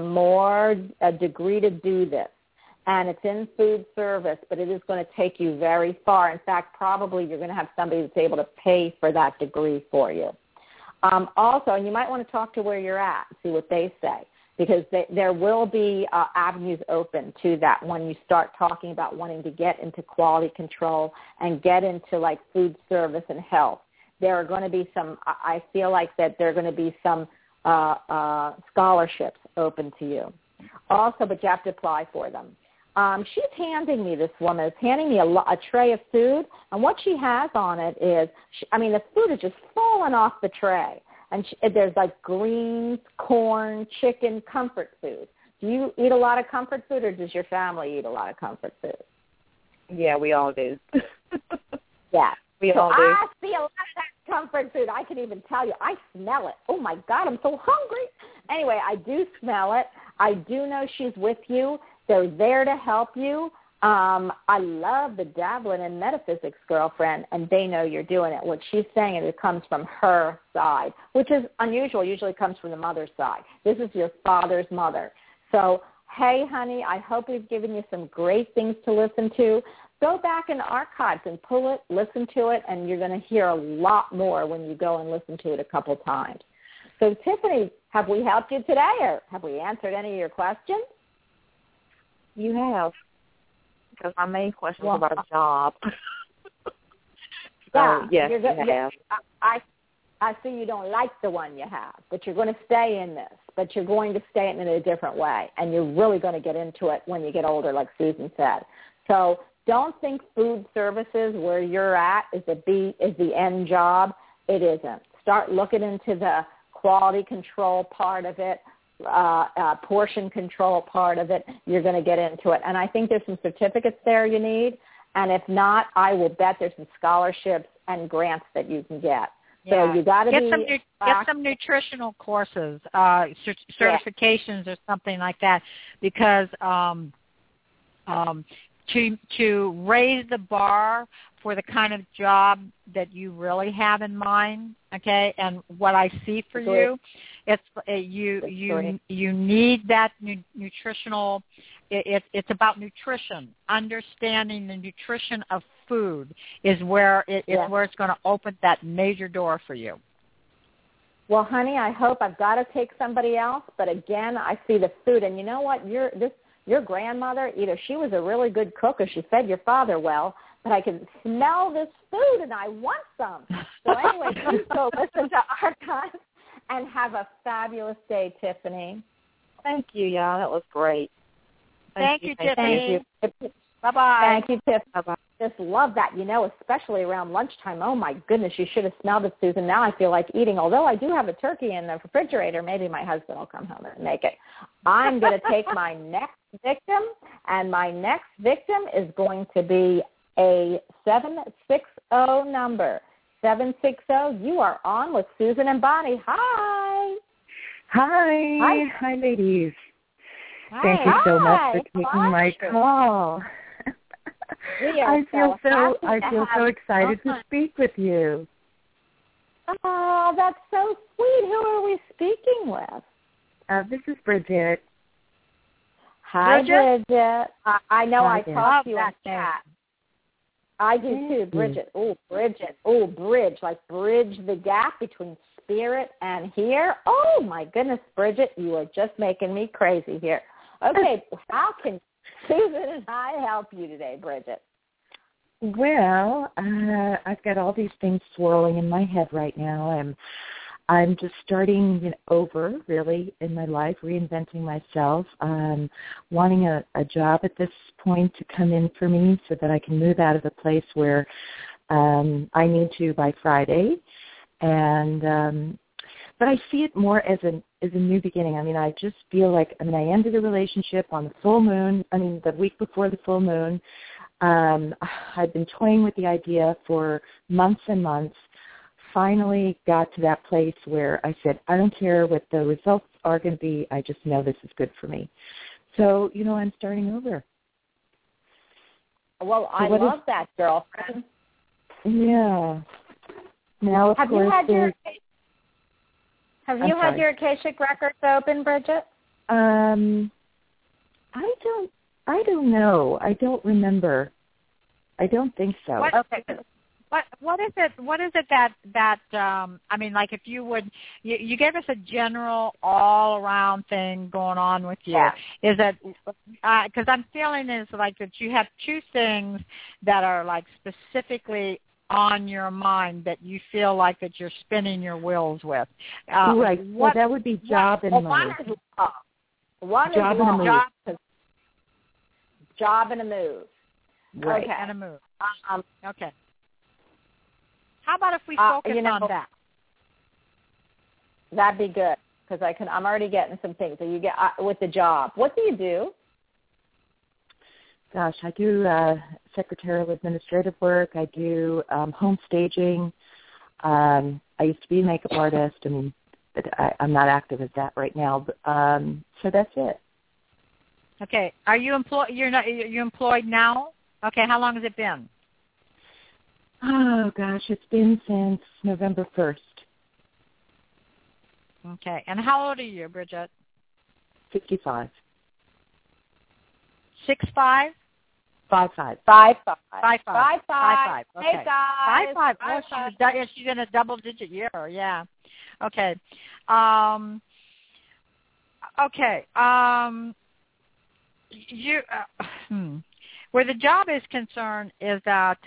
[SPEAKER 2] a degree to do this. And it's in food service, but it is going to take you very far. In fact, probably you're going to have somebody that's able to pay for that degree for you. Also, and you might want to talk to where you're at, see what they say, because there will be avenues open to that when you start talking about wanting to get into quality control and get into like food service and health. There are going to be I feel like that there are going to be some scholarships open to you. Also, but you have to apply for them. She's handing me, this woman is handing me a tray of food, and what she has on it is, the food is just falling off the tray. And there's like greens, corn, chicken, comfort food. Do you eat a lot of comfort food, or does your family eat a lot of comfort food?
[SPEAKER 4] Yeah, we all do.
[SPEAKER 2] Yeah.
[SPEAKER 4] We all do.
[SPEAKER 2] I see a lot of that comfort food. I can even tell you. I smell it. Oh, my God, I'm so hungry. Anyway, I do smell it. I do know she's with you. They're there to help you. I love the dabbling in metaphysics, girlfriend, and they know you're doing it. What she's saying is it comes from her side, which is unusual. Usually it comes from the mother's side. This is your father's mother. So, hey, honey, I hope we've given you some great things to listen to. Go back in the archives and pull it, listen to it, and you're going to hear a lot more when you go and listen to it a couple times. So, Tiffany, have we helped you today, or have we answered any of your questions?
[SPEAKER 4] You have, because my main question was about a job.
[SPEAKER 2] Yeah,
[SPEAKER 4] yes, you have.
[SPEAKER 2] I see you don't like the one you have, but you're going to stay in this, but you're going to stay in it in a different way, and you're really going to get into it when you get older, like Susan said. So don't think food services where you're at is the end job. It isn't. Start looking into the quality control part of it, portion control part of it. You're going to get into it. And I think there's some certificates there you need. And if not, I will bet there's some scholarships and grants that you can get.
[SPEAKER 3] Yeah.
[SPEAKER 2] So you got to
[SPEAKER 3] get some nutritional courses, certifications or something like that, because to raise the bar for the kind of job that you really have in mind, okay? And what I see for you, it's you need that nutritional. It's about nutrition. Understanding the nutrition of food is where where it's going to open that major door for you.
[SPEAKER 2] Well, honey, I hope I've got to take somebody else, but again, I see the food, and you know what? Your grandmother, either she was a really good cook or she fed your father well, but I can smell this food and I want some. So anyway, please go listen to Archives and have a fabulous day, Tiffany.
[SPEAKER 4] Thank you, yeah, that was great.
[SPEAKER 3] Thank you, Tiffany.
[SPEAKER 2] Thank you.
[SPEAKER 3] Bye-bye.
[SPEAKER 2] Thank you, Tiff. Bye-bye. Just love that, especially around lunchtime. Oh, my goodness, you should have smelled it, Susan. Now I feel like eating. Although I do have a turkey in the refrigerator, maybe my husband will come home and make it. I'm going to take my next victim, and my next victim is going to be a 760 number. 760, you are on with Susan and Bonnie. Hi.
[SPEAKER 5] Hi. Hi, ladies.
[SPEAKER 2] Hi.
[SPEAKER 5] Thank you so much for taking my call. I feel so excited to speak with you.
[SPEAKER 2] Oh, that's so sweet. Who are we speaking with?
[SPEAKER 5] This is Bridget.
[SPEAKER 2] Hi, Bridget. I know I talked to you
[SPEAKER 3] on
[SPEAKER 2] on chat. I do too, Bridget. Oh, Bridget. Oh, bridge, like bridge the gap between spirit and here. Oh, my goodness, Bridget, you are just making me crazy here. Okay, how can Susan and I help you today, Bridget?
[SPEAKER 5] Well, I've got all these things swirling in my head right now. I'm just starting over, really, in my life, reinventing myself, wanting a job at this point to come in for me so that I can move out of the place where I need to by Friday. And but I see it more as a new beginning. I mean, I just feel like, I ended a relationship on the full moon, the week before the full moon. I've been toying with the idea for months and months. Finally got to that place where I said, I don't care what the results are going to be. I just know this is good for me. So, I'm starting over.
[SPEAKER 2] Well, I love that, girlfriend.
[SPEAKER 5] Yeah. Now, of course,
[SPEAKER 2] Have you had your Akashic records open, Bridget?
[SPEAKER 5] I don't know. I don't remember. I don't think so.
[SPEAKER 3] Okay. What is it? What is it that like if you would, you gave us a general all around thing going on with you.
[SPEAKER 2] Yeah.
[SPEAKER 3] Is that because I'm feeling is like that you have two things that are like specifically on your mind that you feel like that you're spinning your wheels with.
[SPEAKER 5] Right. Well, that would be job and move.
[SPEAKER 2] One is
[SPEAKER 5] job and a move.
[SPEAKER 2] Job and a move.
[SPEAKER 5] Right.
[SPEAKER 3] Okay, and a move. Okay. How about if we focus on that?
[SPEAKER 2] That'd be good because I'm already getting some things. So you get with the job. What do you do?
[SPEAKER 5] Gosh, I do secretarial administrative work. I do home staging. I used to be a makeup artist. But I'm not active as that right now. But, so that's it.
[SPEAKER 3] Okay. Are you employed? You're employed now? Okay. How long has it been?
[SPEAKER 5] Oh gosh, it's been since November 1st.
[SPEAKER 3] Okay. And how old are you, Bridget?
[SPEAKER 5] 55.
[SPEAKER 3] 6'5"?
[SPEAKER 5] 5'5".
[SPEAKER 2] 5'5".
[SPEAKER 3] 5'5". Okay.
[SPEAKER 2] Hey guys.
[SPEAKER 3] 5'5". Oh, she's in a double-digit year. Yeah. Okay. Okay. Where the job is concerned is that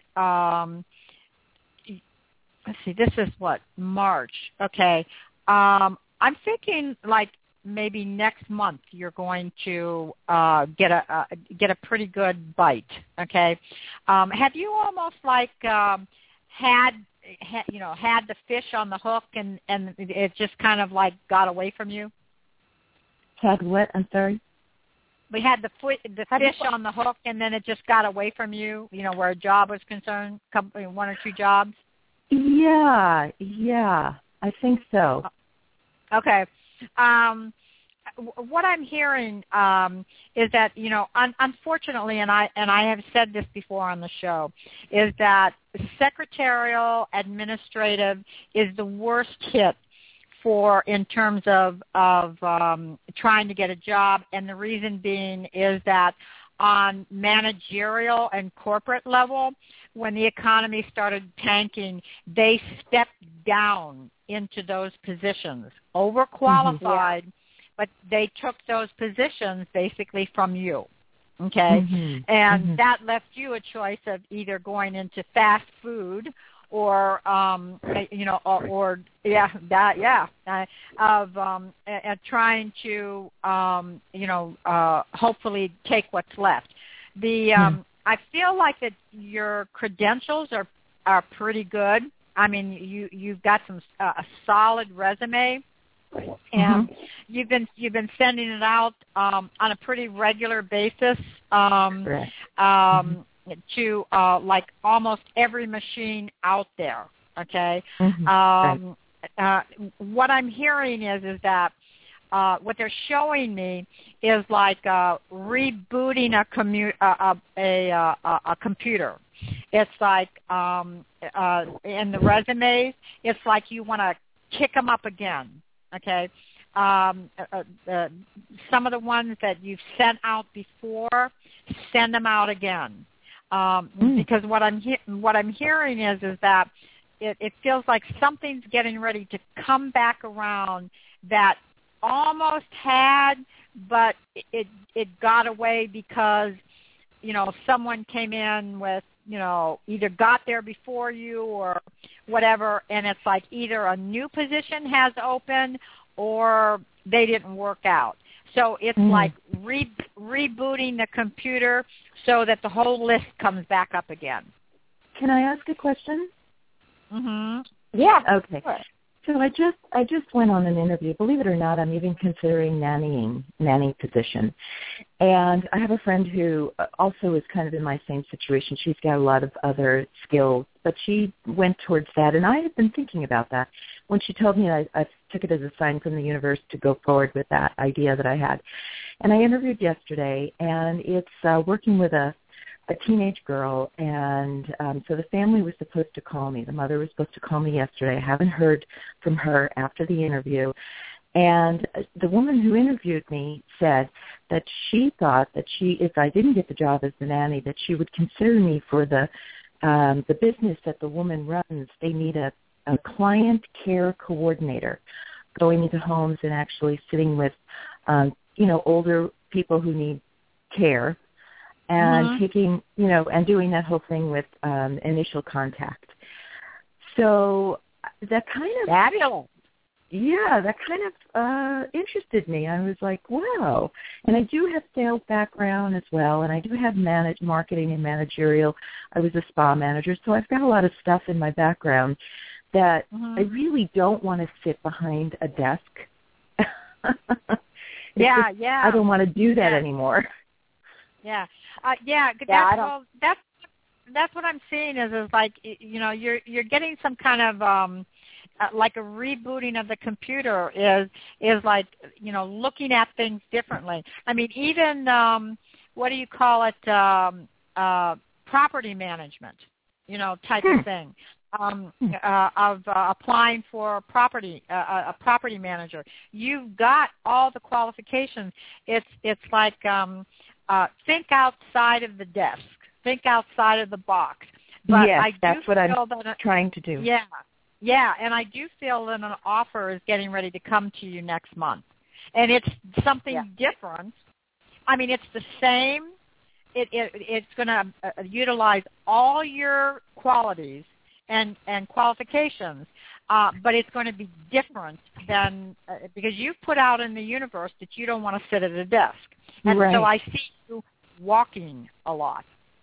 [SPEAKER 3] let's see. This is what, March. Okay. I'm thinking like maybe next month you're going to get a pretty good bite. Okay. Have you almost like had the fish on the hook and it just kind of like got away from you?
[SPEAKER 5] Had what? I'm sorry.
[SPEAKER 3] We had the fish on the hook, and then it just got away from you. Where a job was concerned, one or two jobs.
[SPEAKER 5] Yeah, I think so.
[SPEAKER 3] Okay. what I'm hearing is that, you know, unfortunately, and I have said this before on the show, is that secretarial administrative is the worst hit for in terms of trying to get a job, and the reason being is that on managerial and corporate level, when the economy started tanking, they stepped down into those positions, overqualified, but they took those positions basically from you, okay? And that left you a choice of either going into fast food or you know, or trying to you know, hopefully take what's left. I feel like that your credentials are pretty good. I mean, you've got a solid resume, and you've been sending it out on a pretty regular basis. To like almost every machine out there, okay? What I'm hearing is that what they're showing me is like rebooting a computer. It's like in the resumes, it's like you want to kick them up again, okay? Some of the ones that you've sent out before, send them out again. Because what I'm hearing is that it feels like something's getting ready to come back around that almost had, but it got away because, you know, someone came in with, you know, either got there before you or whatever, and it's like either a new position has opened or they didn't work out. So it's like rebooting the computer so that the whole list comes back up again.
[SPEAKER 5] Can I ask a question?
[SPEAKER 2] Yeah.
[SPEAKER 5] Okay. Sure. So I just went on an interview. Believe it or not, I'm even considering nanny position. And I have a friend who also is kind of in my same situation. She's got a lot of other skills, but she went towards that. And I had been thinking about that. When she told me, I took it as a sign from the universe to go forward with that idea that I had. And I interviewed yesterday, and it's working with a teenage girl, and so the family was supposed to call me. The mother was supposed to call me yesterday. I haven't heard from her after the interview. And the woman who interviewed me said that she thought that if I didn't get the job as the nanny, that she would consider me for the business that the woman runs. They need a client care coordinator going into homes and actually sitting with, you know, older people who need care and taking, you know, and doing that whole thing with initial contact. So that kind of
[SPEAKER 3] fabulous.
[SPEAKER 5] Yeah, that kind of interested me. I was like, wow. And I do have sales background as well, and I do have marketing and managerial. I was a spa manager, so I've got a lot of stuff in my background that I really don't want to sit behind a desk. I don't want to do that anymore.
[SPEAKER 3] That's what I'm seeing is like, you know, you're getting some kind of like a rebooting of the computer is like, you know, looking at things differently. I mean, even what do you call it, property management, you know, type of thing. Of applying for a property manager. You've got all the qualifications. It's like think outside of the desk, think outside of the box. But
[SPEAKER 5] yes, that's what I'm trying to do.
[SPEAKER 3] Yeah, and I do feel that an offer is getting ready to come to you next month, and it's something different. I mean, it's the same. It's going to utilize all your qualities and qualifications, but it's going to be different than because you've put out in the universe that you don't want to sit at a desk, and so I see you walking a lot.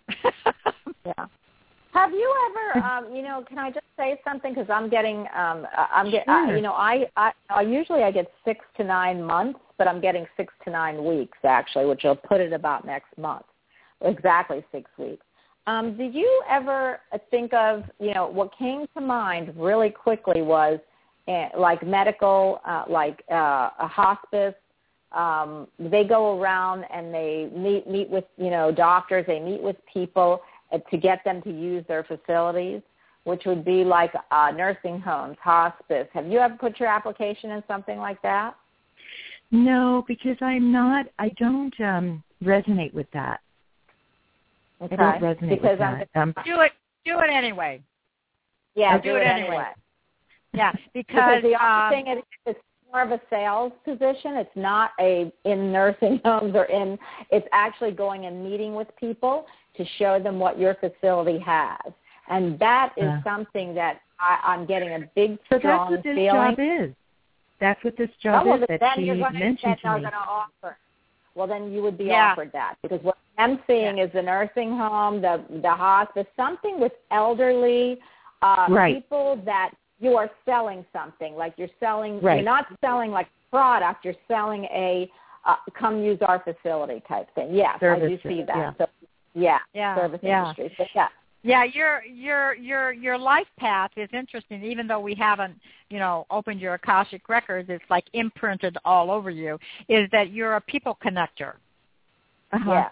[SPEAKER 2] Have you ever, you know, can I just say something? Because I'm getting, you know, I usually I get 6 to 9 months, but I'm getting 6 to 9 weeks actually, which will put it about next month, exactly 6 weeks. Did you ever think of, you know, what came to mind really quickly was like medical, like a hospice, they go around and they meet with, doctors. They meet with people to get them to use their facilities, which would be like nursing homes, hospice. Have you ever put your application in something like that?
[SPEAKER 5] No, because I don't resonate with that.
[SPEAKER 2] Okay.
[SPEAKER 5] I don't resonate with that.
[SPEAKER 3] Do it anyway.
[SPEAKER 2] Yeah,
[SPEAKER 3] do it anyway. Yeah,
[SPEAKER 2] because the other thing is it's more of a sales position. It's not in nursing homes it's actually going and meeting with people to show them what your facility has. And that is something that I'm getting a big, strong feeling.
[SPEAKER 5] So that's what this job is. That's what this job is that she mentioned to me.
[SPEAKER 2] Going to offer. Well, then you would be offered that, because what I'm seeing is the nursing home, the hospice, something with elderly people that you are selling something. Like you're selling, you're not selling like product, you're selling a come use our facility type thing. Yes, I do see that.
[SPEAKER 5] Yeah.
[SPEAKER 2] So, service industry. So, yeah,
[SPEAKER 3] your life path is interesting. Even though we haven't, opened your Akashic records, it's like imprinted all over you. Is that you're a people connector?
[SPEAKER 2] Yeah.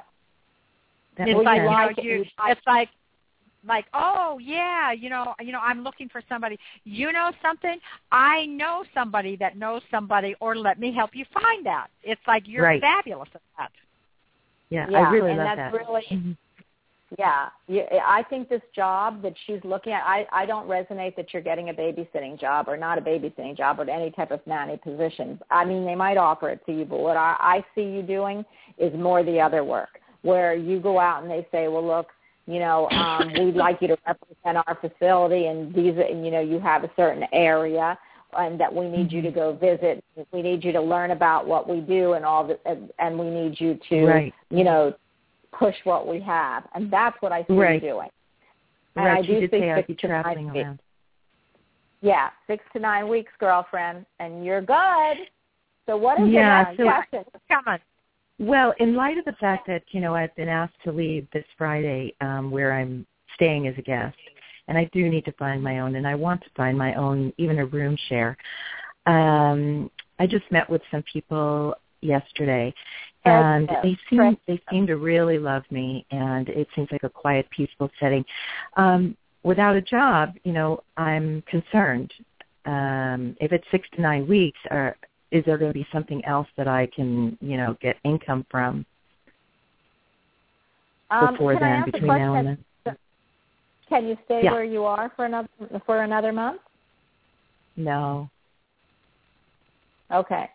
[SPEAKER 3] It's like, oh yeah, I'm looking for somebody. You know something? I know somebody that knows somebody, or let me help you find that. It's like you're fabulous at that.
[SPEAKER 5] Yeah, I really love
[SPEAKER 2] that's
[SPEAKER 5] that.
[SPEAKER 2] Really, yeah, I think this job that she's looking at, I don't resonate that you're getting a babysitting job or not a babysitting job or any type of nanny position. I mean, they might offer it to you, but what I see you doing is more the other work, where you go out and they say, well, look, we'd like you to represent our facility, and these, you have a certain area, and that we need you to go visit. We need you to learn about what we do and all and we need you to, push what we have, and that's what I see you doing. And I do think
[SPEAKER 5] I'd be traveling around.
[SPEAKER 2] Yeah, 6 to 9 weeks, girlfriend, and you're good. So what is the next question?
[SPEAKER 3] Come on.
[SPEAKER 5] Well, in light of the fact that, I've been asked to leave this Friday where I'm staying as a guest, and I do need to find my own, and I want to find my own, even a room share. I just met with some people yesterday, and they seem to really love me, and it seems like a quiet, peaceful setting. Without a job, I'm concerned. If it's 6 to 9 weeks, is there going to be something else that I can, get income from before then, between now and then?
[SPEAKER 2] Can you stay where you are for another month?
[SPEAKER 5] No.
[SPEAKER 2] Okay.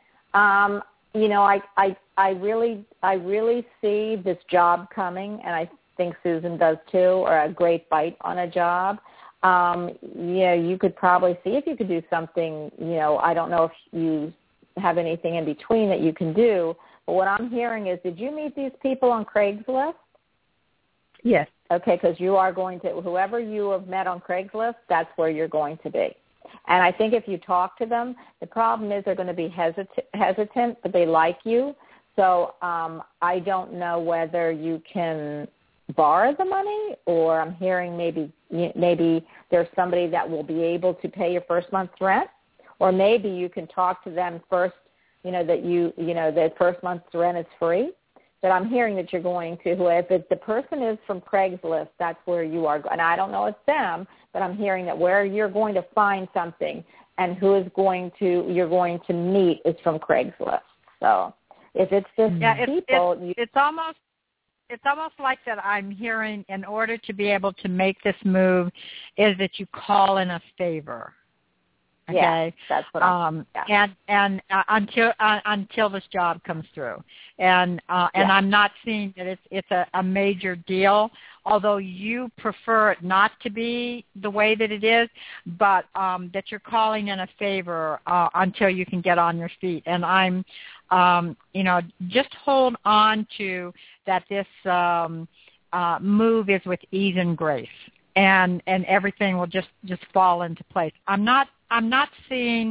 [SPEAKER 2] I really see this job coming, and I think Susan does too, or a great bite on a job. You could probably see if you could do something, I don't know if you have anything in between that you can do, but what I'm hearing is, did you meet these people on Craigslist?
[SPEAKER 5] Yes.
[SPEAKER 2] Okay, because you are going to, whoever you have met on Craigslist, that's where you're going to be. And I think if you talk to them, the problem is they're going to be hesitant, but they like you. So I don't know whether you can borrow the money, or I'm hearing maybe there's somebody that will be able to pay your first month's rent, or maybe you can talk to them first, that that first month's rent is free. But I'm hearing that you're going to, if the person is from Craigslist, that's where you are. And I don't know it's them, but I'm hearing that where you're going to find something and who is you're going to meet is from Craigslist. So if it's just people,
[SPEAKER 3] it's almost like that I'm hearing, in order to be able to make this move, is that you call in a favor. Okay,
[SPEAKER 2] yeah, that's what
[SPEAKER 3] and until this job comes through, and I'm not seeing that it's a major deal. Although you prefer it not to be the way that it is, but that you're calling in a favor until you can get on your feet. And I'm, just hold on to that. This move is with ease and grace. And everything will just fall into place. I'm not seeing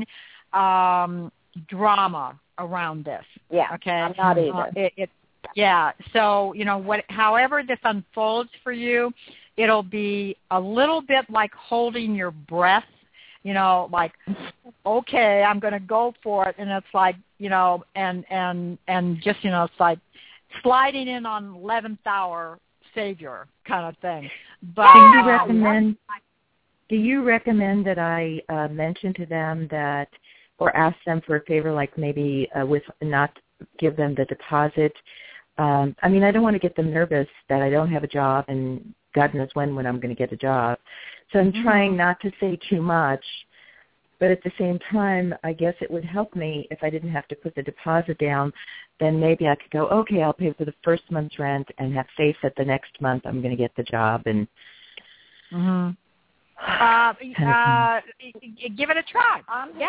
[SPEAKER 3] drama around this.
[SPEAKER 2] Yeah.
[SPEAKER 3] Okay.
[SPEAKER 2] I'm not either.
[SPEAKER 3] So however this unfolds for you, it'll be a little bit like holding your breath. like, okay, I'm going to go for it, and it's like, and just, it's like sliding in on 11th hour savior kind of thing. But
[SPEAKER 5] do you recommend that I mention to them that, or ask them for a favor, like maybe with not give them the deposit? I don't want to get them nervous that I don't have a job, and God knows when I'm going to get a job. So I'm trying not to say too much, but at the same time, I guess it would help me if I didn't have to put the deposit down. Then maybe I could go, okay, I'll pay for the first month's rent and have faith that the next month I'm going to get the job. And
[SPEAKER 3] give it a try.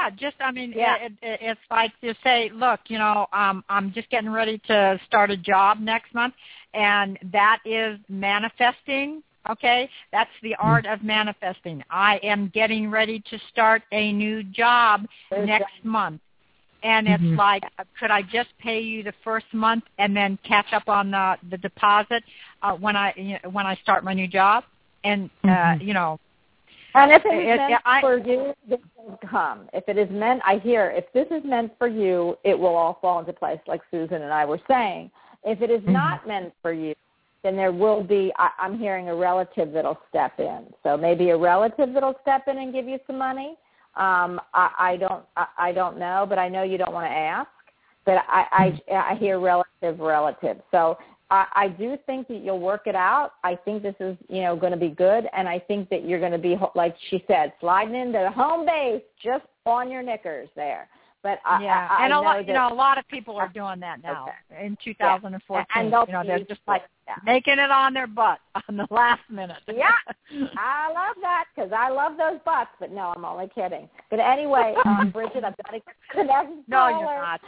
[SPEAKER 3] It's like to say, look, I'm just getting ready to start a job next month, and that is manifesting. Okay, that's the art of manifesting. I am getting ready to start a new job next month. And it's like, could I just pay you the first month and then catch up on the deposit when I start my new job? And
[SPEAKER 2] And if it is meant for you, this will come. If it is meant, if this is meant for you, it will all fall into place, like Susan and I were saying. If it is not meant for you, then there will be, I'm hearing a relative that'll step in. So maybe a relative that'll step in and give you some money. I don't know, but I know you don't want to ask. But I hear relative. So I do think that you'll work it out. I think this is, going to be good, and I think that you're going to be, like she said, sliding into the home base just on your knickers there. But I
[SPEAKER 3] and
[SPEAKER 2] know
[SPEAKER 3] a lot of people are doing that now in 2014.
[SPEAKER 2] And
[SPEAKER 3] they're just like making it on their butt on the last minute.
[SPEAKER 2] Yeah, I love that because I love those butts. But no, I'm only kidding. But anyway, Bridget, I've got to get to the next
[SPEAKER 3] No,
[SPEAKER 2] caller.
[SPEAKER 3] you're not.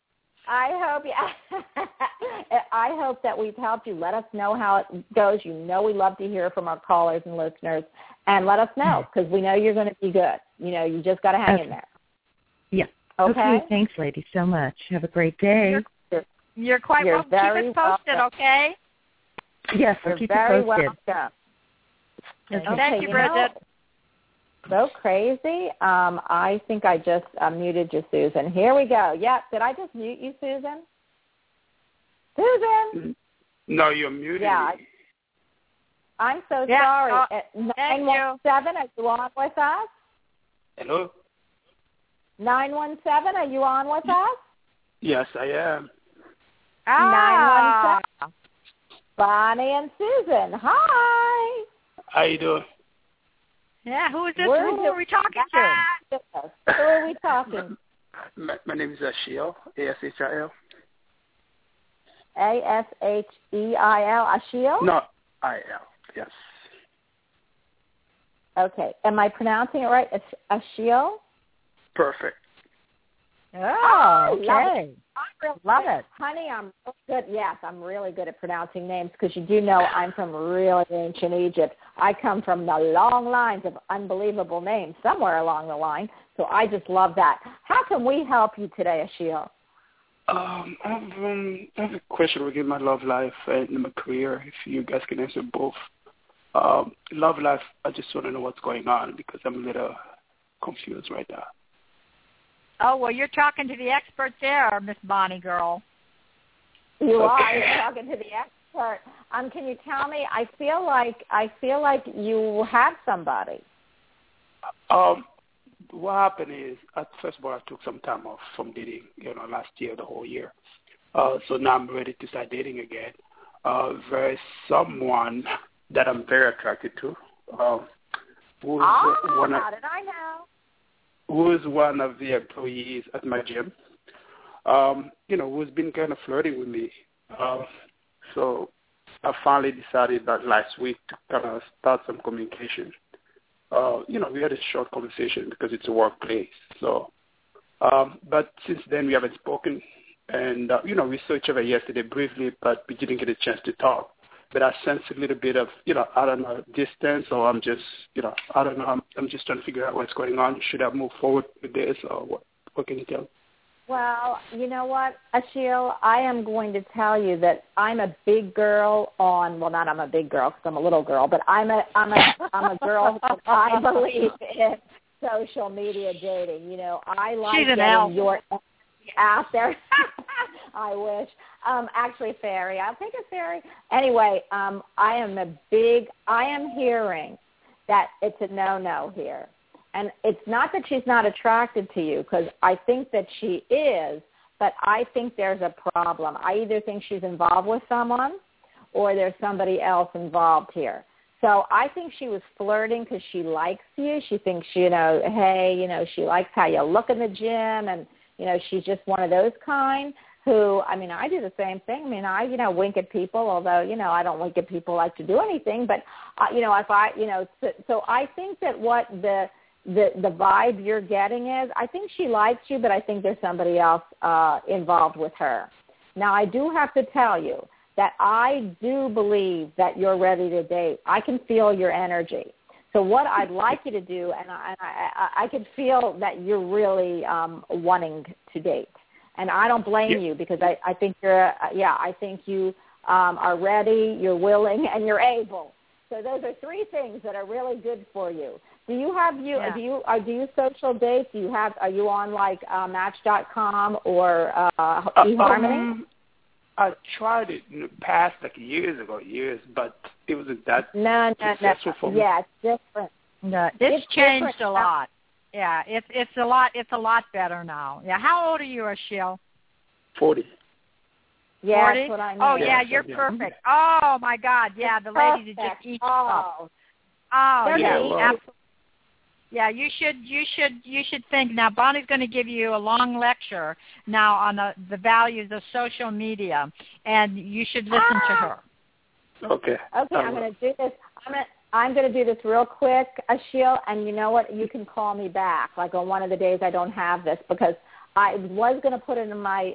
[SPEAKER 2] I hope that we've helped you. Let us know how it goes. We love to hear from our callers and listeners, and let us know because we know you're going to be good. You just got to hang in there.
[SPEAKER 5] Yeah.
[SPEAKER 2] Okay.
[SPEAKER 5] Thanks, ladies, so much. Have a great day.
[SPEAKER 3] You're quite welcome. Keep us posted, okay?
[SPEAKER 5] Yes, I'll keep you posted.
[SPEAKER 2] Welcome.
[SPEAKER 3] Thank you, Bridget.
[SPEAKER 2] So crazy. I think I just muted you, Susan. Here we go. Yep. Did I just mute you, Susan? Susan?
[SPEAKER 6] No, you're muted.
[SPEAKER 2] Yeah. I'm so sorry. At 917, are you on with us?
[SPEAKER 6] Hello?
[SPEAKER 2] 917, are you on with us?
[SPEAKER 6] Yes, I am.
[SPEAKER 2] 917. Bonnie and Susan. Hi.
[SPEAKER 6] How you doing?
[SPEAKER 3] Yeah, who is this? Who are we talking to?
[SPEAKER 2] Who are we talking?
[SPEAKER 6] My name is Ashiel, A-S-H-I-L.
[SPEAKER 2] A-S-H-E-I-L, Ashiel?
[SPEAKER 6] No, I-L, yes.
[SPEAKER 2] Okay. Am I pronouncing it right? Ashiel?
[SPEAKER 6] Perfect.
[SPEAKER 3] Oh, okay. Love it.
[SPEAKER 2] Honey, I'm good. Yes, I'm really good at pronouncing names because you do know I'm from really ancient Egypt. I come from the long lines of unbelievable names somewhere along the line, so I just love that. How can we help you today, Ashiel?
[SPEAKER 6] I have a question regarding my love life and my career, if you guys can answer both. Love life, I just want to know what's going on because I'm a little confused right now.
[SPEAKER 3] Oh, well, you're talking to the expert there, Miss Bonnie girl.
[SPEAKER 2] You are. You're talking to the expert. Can you tell me? I feel like you have somebody.
[SPEAKER 6] What happened is, first of all, I took some time off from dating, last year, the whole year. So now I'm ready to start dating again. There is someone that I'm very attracted to.
[SPEAKER 2] How did I know?
[SPEAKER 6] Who is one of the employees at my gym, who's been kind of flirting with me. So I finally decided that last week to kind of start some communication. We had a short conversation because it's a workplace. So, but since then we haven't spoken. And, we saw each other yesterday briefly, but we didn't get a chance to talk. But I sense a little bit of, I don't know, distance, or I'm just, I don't know. I'm just trying to figure out what's going on. Should I move forward with this, or what? What can you tell me?
[SPEAKER 2] Well, you know what, Ashiel? I am going to tell you that I'm a big girl on. Well, not I'm a big girl because I'm a little girl, but I'm a girl that I believe in social media dating. You know, I like
[SPEAKER 3] She's an
[SPEAKER 2] getting
[SPEAKER 3] elf.
[SPEAKER 2] your out there. I wish. Actually, fairy. I'll take a fairy. Anyway, I am hearing that it's a no-no here. And it's not that she's not attracted to you, because I think that she is, but I think there's a problem. I either think she's involved with someone or there's somebody else involved here. So I think she was flirting because she likes you. She thinks, you know, hey, you know, she likes how you look in the gym, and, you know, she's just one of those kind who, I mean, I do the same thing. I mean, I, you know, wink at people, although, you know, I don't wink at people like to do anything. But, you know, if I, you know, so I think that what the vibe you're getting is, I think she likes you, but I think there's somebody else involved with her. Now, I do have to tell you that I do believe that you're ready to date. I can feel your energy. So what I'd like you to do, and I can feel that you're really wanting to date. And I don't blame you, because I think I think you are ready, you're willing, and you're able. So those are three things that are really good for you. Do you social date? Are you on like Match.com or eHarmony?
[SPEAKER 6] I tried it in the past, like years, but it wasn't that successful for me.
[SPEAKER 2] Yeah, it's different.
[SPEAKER 3] No, it's changed a lot. Yeah, it's a lot better now. Yeah, how old are you, Ashiel?
[SPEAKER 6] 40.
[SPEAKER 2] Yeah,
[SPEAKER 3] 40?
[SPEAKER 2] That's what I mean.
[SPEAKER 3] Oh yeah, you're perfect. Oh my God, yeah, the ladies are just eat up. Oh yeah, absolutely. Yeah, you should think. Now, Bonnie's going to give you a long lecture now on the values of social media, and you should listen to her.
[SPEAKER 6] Okay.
[SPEAKER 2] Okay, I'm going to do this. I'm going to do this real quick, Ashiel, and you know what? You can call me back, like on one of the days I don't have this, because I was going to put it in my,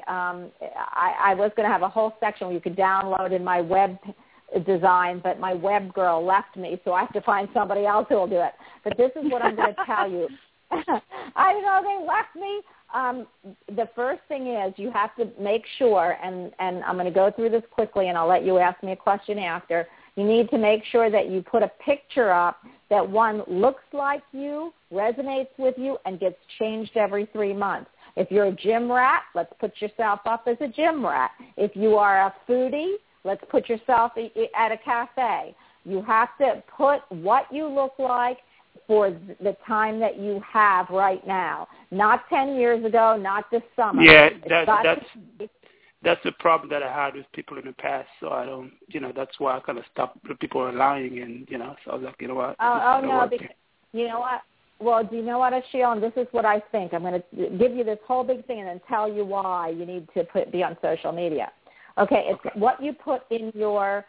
[SPEAKER 2] I was going to have a whole section where you could download in my web design, but my web girl left me, so I have to find somebody else who will do it. But this is what I'm going to tell you. I know they left me. The first thing is you have to make sure, and I'm going to go through this quickly, and I'll let you ask me a question after. You need to make sure that you put a picture up that, one, looks like you, resonates with you, and gets changed every 3 months. If you're a gym rat, let's put yourself up as a gym rat. If you are a foodie, let's put yourself at a cafe. You have to put what you look like for the time that you have right now. Not 10 years ago, not this summer.
[SPEAKER 6] Yeah, that's the problem that I had with people in the past. So I don't, that's why I kind of stopped. People are lying, and, so I was like, you know what?
[SPEAKER 2] No, because, you know what? Well, do you know what, Ashiel? And this is what I think. I'm going to give you this whole big thing and then tell you why you need to be on social media. Okay, it's what you put in your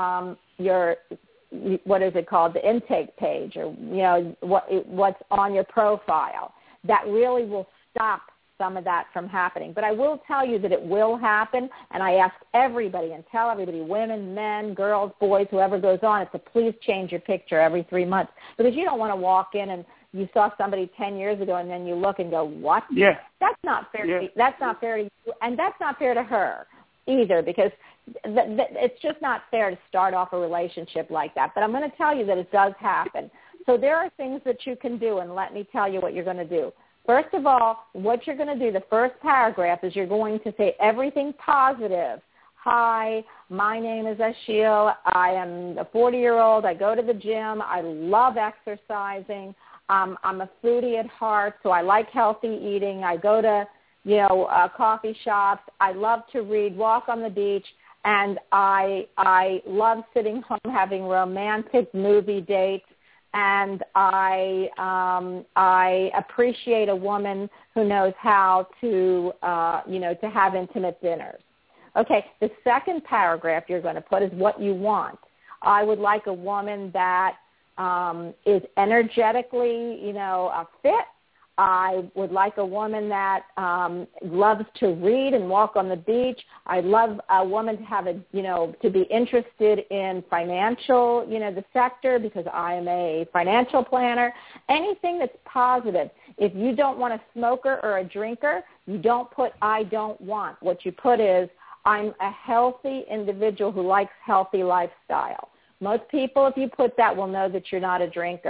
[SPEAKER 2] what is it called, the intake page, or what's on your profile. That really will stop some of that from happening. But I will tell you that it will happen, and I ask everybody and tell everybody, women, men, girls, boys, whoever goes on it, to please change your picture every 3 months, because you don't want to walk in and you saw somebody 10 years ago and then you look and go, what?
[SPEAKER 6] Yeah.
[SPEAKER 2] That's not fair. Yeah. That's not fair to you, and that's not fair to her either, because it's just not fair to start off a relationship like that. But I'm going to tell you that it does happen. So there are things that you can do, and let me tell you what you're going to do. First of all, what you're going to do, the first paragraph, is you're going to say everything positive. Hi, my name is Ashiel. I am a 40-year-old. I go to the gym. I love exercising. I'm a foodie at heart, so I like healthy eating. I go to, coffee shops. I love to read, walk on the beach, and I love sitting home having romantic movie dates. And I appreciate a woman who knows how to, to have intimate dinners. Okay, the second paragraph you're going to put is what you want. I would like a woman that is energetically, fit. I would like a woman that loves to read and walk on the beach. I love a woman to have to be interested in financial, the sector, because I am a financial planner. Anything that's positive. If you don't want a smoker or a drinker, you don't put I don't want. What you put is I'm a healthy individual who likes healthy lifestyle. Most people, if you put that, will know that you're not a drinker.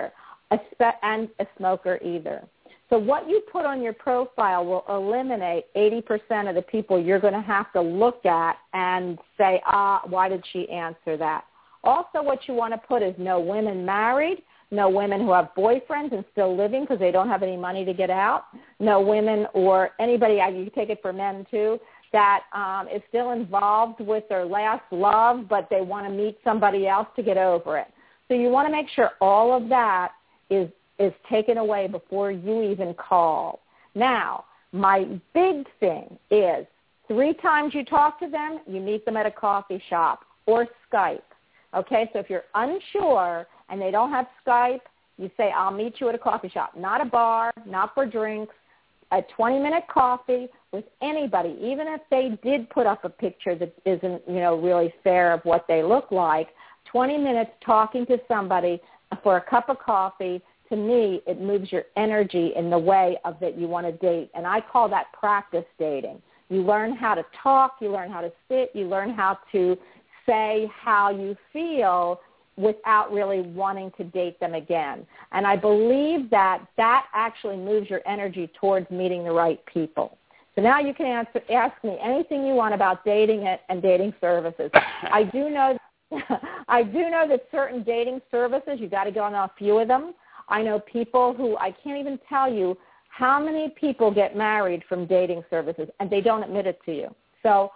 [SPEAKER 2] and a smoker either. So what you put on your profile will eliminate 80% of the people you're going to have to look at and say, why did she answer that? Also, what you want to put is no women married, no women who have boyfriends and still living because they don't have any money to get out, no women or anybody, you can take it for men too, that is still involved with their last love, but they want to meet somebody else to get over it. So you want to make sure all of that is taken away before you even call. Now, my big thing is 3 times you talk to them, you meet them at a coffee shop or Skype. Okay, so if you're unsure and they don't have Skype, you say, I'll meet you at a coffee shop, not a bar, not for drinks, a 20-minute coffee with anybody, even if they did put up a picture that isn't, really fair of what they look like. 20 minutes talking to somebody for a cup of coffee, to me, it moves your energy in the way of that you want to date. And I call that practice dating. You learn how to talk, you learn how to sit, you learn how to say how you feel without really wanting to date them again. And I believe that actually moves your energy towards meeting the right people. So now you can ask me anything you want about dating and dating services. I do know that certain dating services, you got to go on a few of them. I know people who, I can't even tell you how many people get married from dating services, and they don't admit it to you. So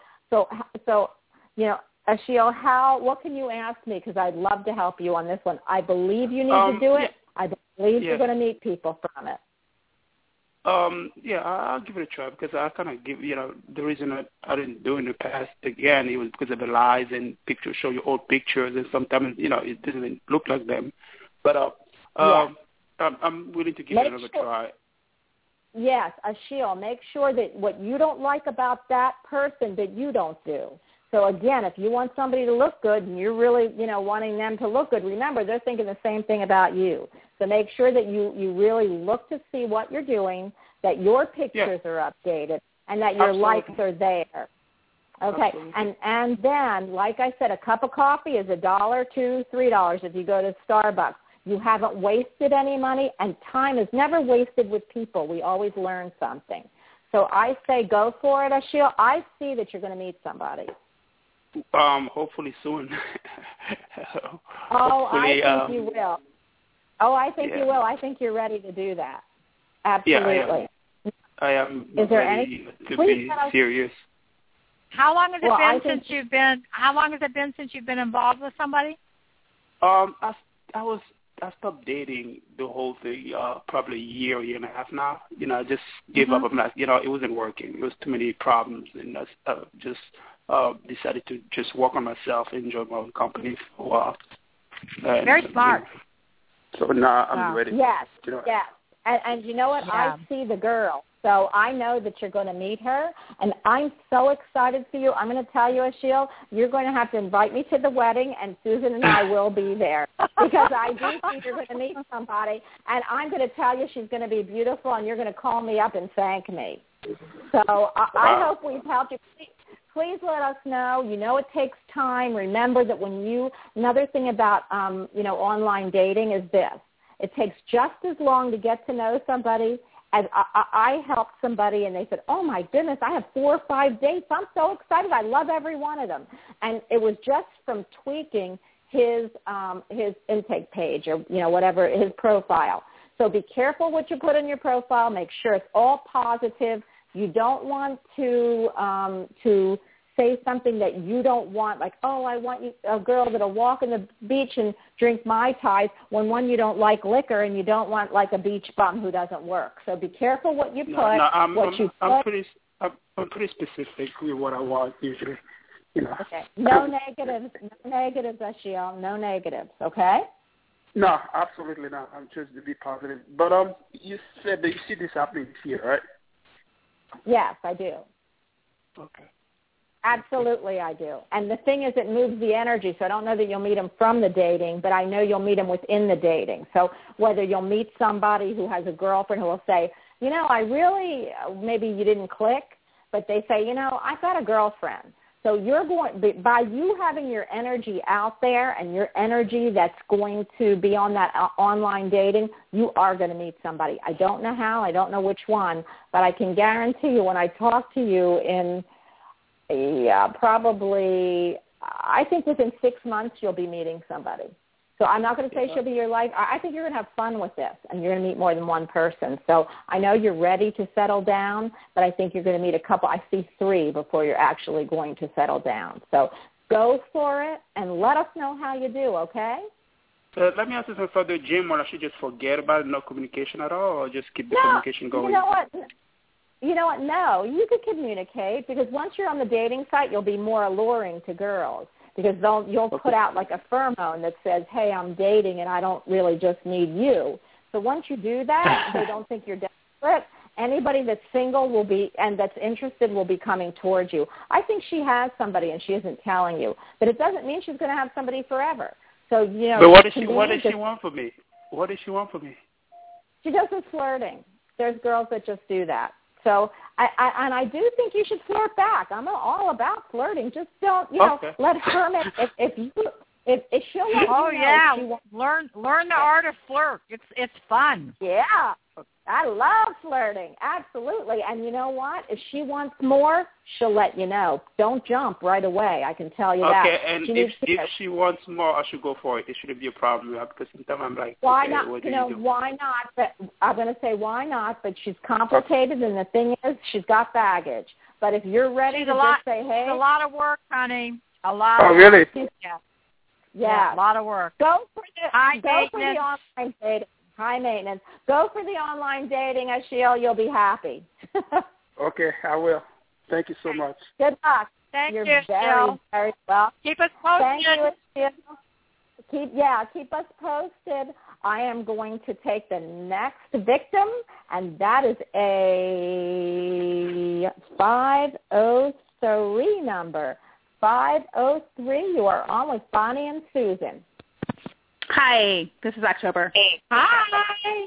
[SPEAKER 2] Ashiel, what can you ask me? Because I'd love to help you on this one. I believe you need to do it. I believe you're going to meet people from it.
[SPEAKER 6] I'll give it a try because I kind of give, the reason I didn't do it in the past, again, it was because of the lies and pictures, show you old pictures, and sometimes, it doesn't look like them. But I'm willing to give it another try.
[SPEAKER 2] Yes, Ashiel, make sure that what you don't like about that person that you don't do. So, again, if you want somebody to look good and you're really, wanting them to look good, remember, they're thinking the same thing about you. So make sure that you really look to see what you're doing, that your pictures are updated, and that your likes are there. Okay, and then, like I said, a cup of coffee is $1, $2, $3 if you go to Starbucks. You haven't wasted any money, and time is never wasted with people. We always learn something. So I say go for it, Ashiel. I see that you're going to meet somebody.
[SPEAKER 6] Hopefully soon.
[SPEAKER 2] I think you will. I think you will. I think you're ready to do that. Absolutely.
[SPEAKER 6] Yeah, I am
[SPEAKER 2] Is there
[SPEAKER 6] ready to be serious.
[SPEAKER 3] How long has it been since you've been? How long has it been since you've been involved with somebody?
[SPEAKER 6] I stopped dating the whole thing probably a year and a half now. I just gave up. I'm like, it wasn't working. There was too many problems, and I just decided to just work on myself, enjoy my own company for a while.
[SPEAKER 3] Very smart.
[SPEAKER 6] So now I'm ready.
[SPEAKER 2] Yes, yes. And you know what?
[SPEAKER 3] Yeah.
[SPEAKER 2] I see the girl. So I know that you're going to meet her, and I'm so excited for you. I'm going to tell you, Ashiel, you're going to have to invite me to the wedding, and Susan and I will be there because I do think you're going to meet somebody, and I'm going to tell you she's going to be beautiful, and you're going to call me up and thank me. So I hope we've helped you. Please let us know. It takes time. Remember that another thing about, online dating is this. It takes just as long to get to know somebody as I helped somebody and they said, oh, my goodness, I have 4 or 5 dates. I'm so excited. I love every one of them. And it was just from tweaking his intake page or, whatever, his profile. So be careful what you put in your profile. Make sure it's all positive. You don't want to say something that you don't want, like, I want a girl that'll walk on the beach and drink Mai Tais, when you don't like liquor and you don't want like a beach bum who doesn't work. So be careful what you put.
[SPEAKER 6] I'm pretty specific with what I want usually.
[SPEAKER 2] Okay. No negatives, Ashiel. No negatives. Okay.
[SPEAKER 6] No, absolutely not. I'm just to be positive. But you said that you see this happening this year, right?
[SPEAKER 2] Yes, I do.
[SPEAKER 6] Okay.
[SPEAKER 2] Absolutely, I do. And the thing is, it moves the energy. So I don't know that you'll meet them from the dating, but I know you'll meet them within the dating. So whether you'll meet somebody who has a girlfriend who will say, I really, maybe you didn't click, but they say, I've got a girlfriend. So you're going, by you having your energy out there and your energy that's going to be on that online dating, you are going to meet somebody. I don't know how, I don't know which one, but I can guarantee you when I talk to you in probably, I think within 6 months you'll be meeting somebody. So I'm not going to say she'll be your life. I think you're going to have fun with this, and you're going to meet more than one person. So I know you're ready to settle down, but I think you're going to meet a couple. I see 3 before you're actually going to settle down. So go for it, and let us know how you do, okay?
[SPEAKER 6] Let me ask you something further, Jim. Or I should just forget about it, no communication at all, or just keep the communication going?
[SPEAKER 2] You know what? No, you could communicate, because once you're on the dating site, you'll be more alluring to girls. Because you'll put out like a pheromone that says, hey, I'm dating and I don't really just need you. So once you do that, they don't think you're desperate. Anybody that's single will be, and that's interested will be coming towards you. I think she has somebody and she isn't telling you. But it doesn't mean she's going to have somebody forever. So, you know.
[SPEAKER 6] But what does she want from me? What does she want from me?
[SPEAKER 2] She does some flirting. There's girls that just do that. So, I do think you should flirt back. I'm all about flirting. Just don't, let her make, if she'll let you know.
[SPEAKER 3] Oh, yeah. Learn the art of flirt. It's fun.
[SPEAKER 2] Yeah. I love flirting. Absolutely. And you know what? If she wants more, she'll let you know. Don't jump right away. I can tell you that.
[SPEAKER 6] Okay, and if she wants more, I should go for it. It shouldn't be a problem. Because sometimes I'm like,
[SPEAKER 2] why
[SPEAKER 6] okay,
[SPEAKER 2] not?
[SPEAKER 6] what do you do?
[SPEAKER 2] Why not? But I'm going to say why not, but she's complicated, and the thing is, she's got baggage. But if you're ready to just say, hey.
[SPEAKER 3] It's a lot of work, honey. A lot
[SPEAKER 6] of
[SPEAKER 3] work.
[SPEAKER 6] Really?
[SPEAKER 3] Yeah, a lot of work.
[SPEAKER 2] Go for the online dating. High maintenance. Go for the online dating, Ashiel. You'll be happy.
[SPEAKER 6] Okay, I will. Thank you so much.
[SPEAKER 2] Good luck.
[SPEAKER 3] You're
[SPEAKER 2] very, very well.
[SPEAKER 3] Keep us posted.
[SPEAKER 2] Thank you, Ashiel. Keep us posted. I am going to take the next victim, and that is a 503 number. 503. You are on with Bonnie and Susan.
[SPEAKER 7] Hi, this is October.
[SPEAKER 2] Hey. Hi.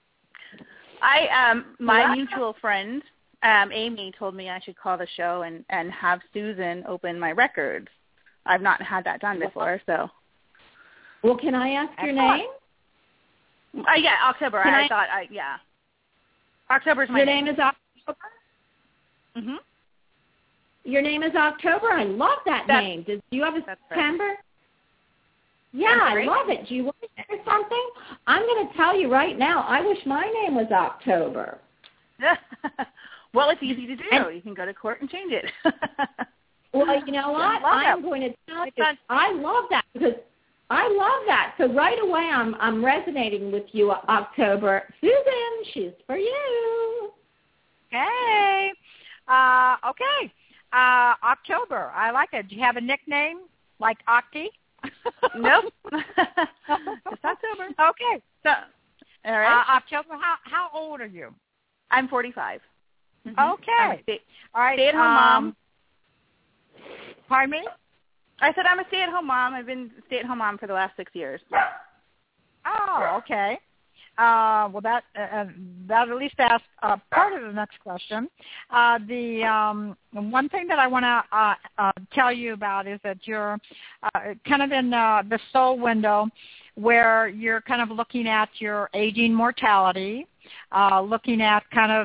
[SPEAKER 7] My mutual friend, Amy, told me I should call the show and have Susan open my records. I've not had that done before, so.
[SPEAKER 2] Well, can I ask your name?
[SPEAKER 7] Yeah, October. Yeah. October's my name.
[SPEAKER 2] Your name is October?
[SPEAKER 7] Mm-hmm.
[SPEAKER 2] Your name is October? I love that name. Do you have a September? Right. Yeah, I love it. Do you want to hear something? I'm going to tell you right now, I wish my name was October.
[SPEAKER 7] Well, it's easy to do. You can go to court and change it.
[SPEAKER 2] Well, you know what? I'm going to tell you, I love that because I love that. So right away I'm resonating with you, October. Susan, she's for you.
[SPEAKER 3] Hey. Okay. October. I like it. Do you have a nickname like Octi?
[SPEAKER 7] Nope. Just October.
[SPEAKER 3] Okay.
[SPEAKER 7] So, all right.
[SPEAKER 3] October, how old are you?
[SPEAKER 7] I'm 45.
[SPEAKER 3] Mm-hmm. Okay. All right.
[SPEAKER 7] Stay-at-home mom.
[SPEAKER 3] Pardon me?
[SPEAKER 7] I said I'm a stay-at-home mom. I've been a stay-at-home mom for the last 6 years.
[SPEAKER 3] Oh, okay. Well, that at least asked part of the next question. The one thing that I want to tell you about is that you're kind of in the soul window where you're kind of looking at your aging mortality, looking at kind of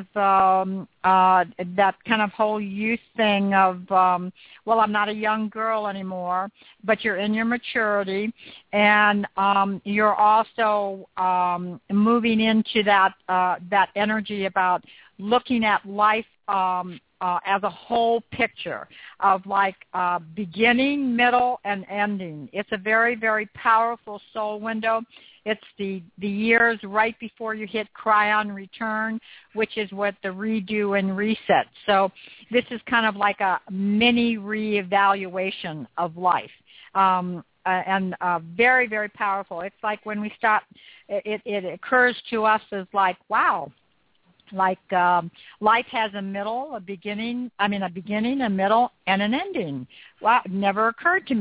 [SPEAKER 3] that kind of whole youth thing of, well, I'm not a young girl anymore, but you're in your maturity, and you're also moving into that energy about looking at life as a whole picture of like beginning, middle, and ending. It's a very, very powerful soul window. It's the years right before you hit Cryon Return, which is what the redo and reset. So this is kind of like a mini reevaluation of life. And very, very powerful. It's like when we stop, it occurs to us as like, wow, like life has a beginning, a middle, and an ending. Wow, it never occurred to me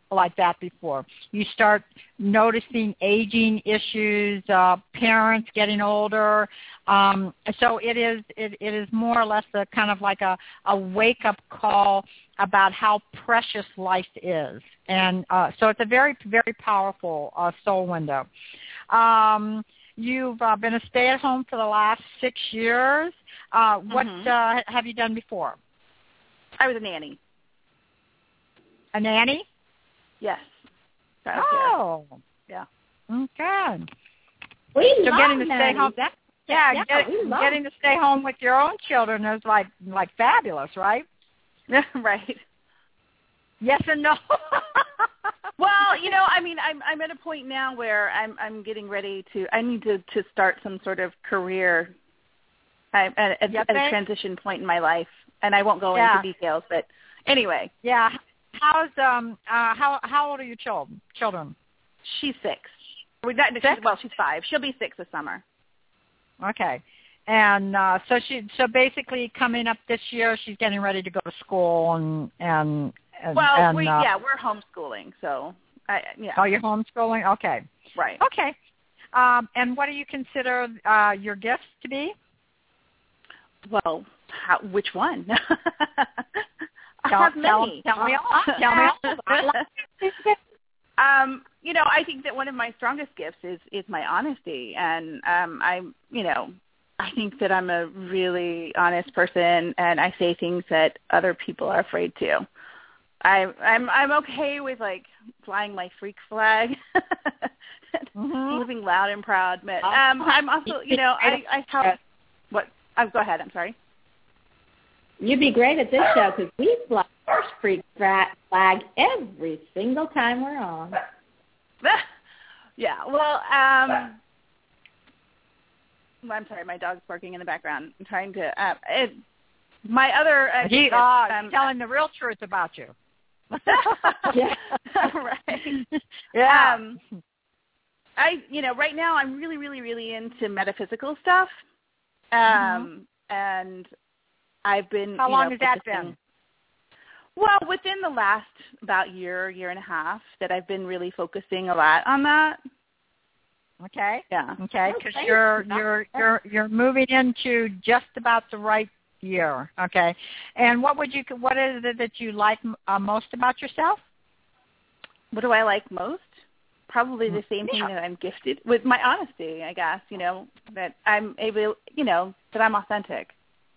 [SPEAKER 3] like that before. You start noticing aging issues, parents getting older. So it is more or less a kind of like a wake-up call about how precious life is. And so it's a very, very powerful soul window. You've been a stay-at-home for the last 6 years. What have you done before?
[SPEAKER 7] I was a nanny.
[SPEAKER 3] A nanny?
[SPEAKER 7] Yes.
[SPEAKER 3] Oh.
[SPEAKER 7] Yeah.
[SPEAKER 3] Okay.
[SPEAKER 2] We
[SPEAKER 3] so
[SPEAKER 2] love
[SPEAKER 3] getting to stay
[SPEAKER 2] nannies.
[SPEAKER 3] home. Getting to stay home with your own children is like fabulous, right?
[SPEAKER 7] Right.
[SPEAKER 3] Yes and no.
[SPEAKER 7] Well, I mean, I'm at a point now where I'm getting ready I need to start some sort of career. I'm at a transition point in my life, and I won't go into details, but anyway.
[SPEAKER 3] Yeah. How's how old are your children?
[SPEAKER 7] She's 6. She's 5. She'll be 6 this summer.
[SPEAKER 3] Okay. And so basically coming up this year, she's getting ready to go to school and
[SPEAKER 7] we're homeschooling, so yeah.
[SPEAKER 3] Oh, you're homeschooling? Okay.
[SPEAKER 7] Right.
[SPEAKER 3] Okay. And what do you consider your gifts to be?
[SPEAKER 7] Well, which one?
[SPEAKER 3] Tell me all.
[SPEAKER 7] I think that one of my strongest gifts is my honesty, and I think that I'm a really honest person, and I say things that other people are afraid to. I'm okay with like flying my freak flag, living loud and proud, but I'm also, I tell what. Go ahead. I'm sorry.
[SPEAKER 2] You'd be great at this show because we fly our freak flag every single time we're on.
[SPEAKER 7] Yeah. Well, I'm sorry. My dog's barking in the background. I'm trying to. My other.
[SPEAKER 3] He's telling the real truth about you.
[SPEAKER 7] Yeah. Right.
[SPEAKER 3] Yeah.
[SPEAKER 7] Right now I'm really, really, really into metaphysical stuff. And I've been.
[SPEAKER 3] How long has that been?
[SPEAKER 7] Well, within the last about year and a half, that I've been really focusing a lot on that.
[SPEAKER 3] Okay.
[SPEAKER 7] Yeah.
[SPEAKER 3] Okay, because you're moving into just about the right year. Okay. And what is it that you like most about yourself?
[SPEAKER 7] What do I like most? Probably the same thing that I'm gifted with, my honesty, I guess, that I'm able, that I'm authentic,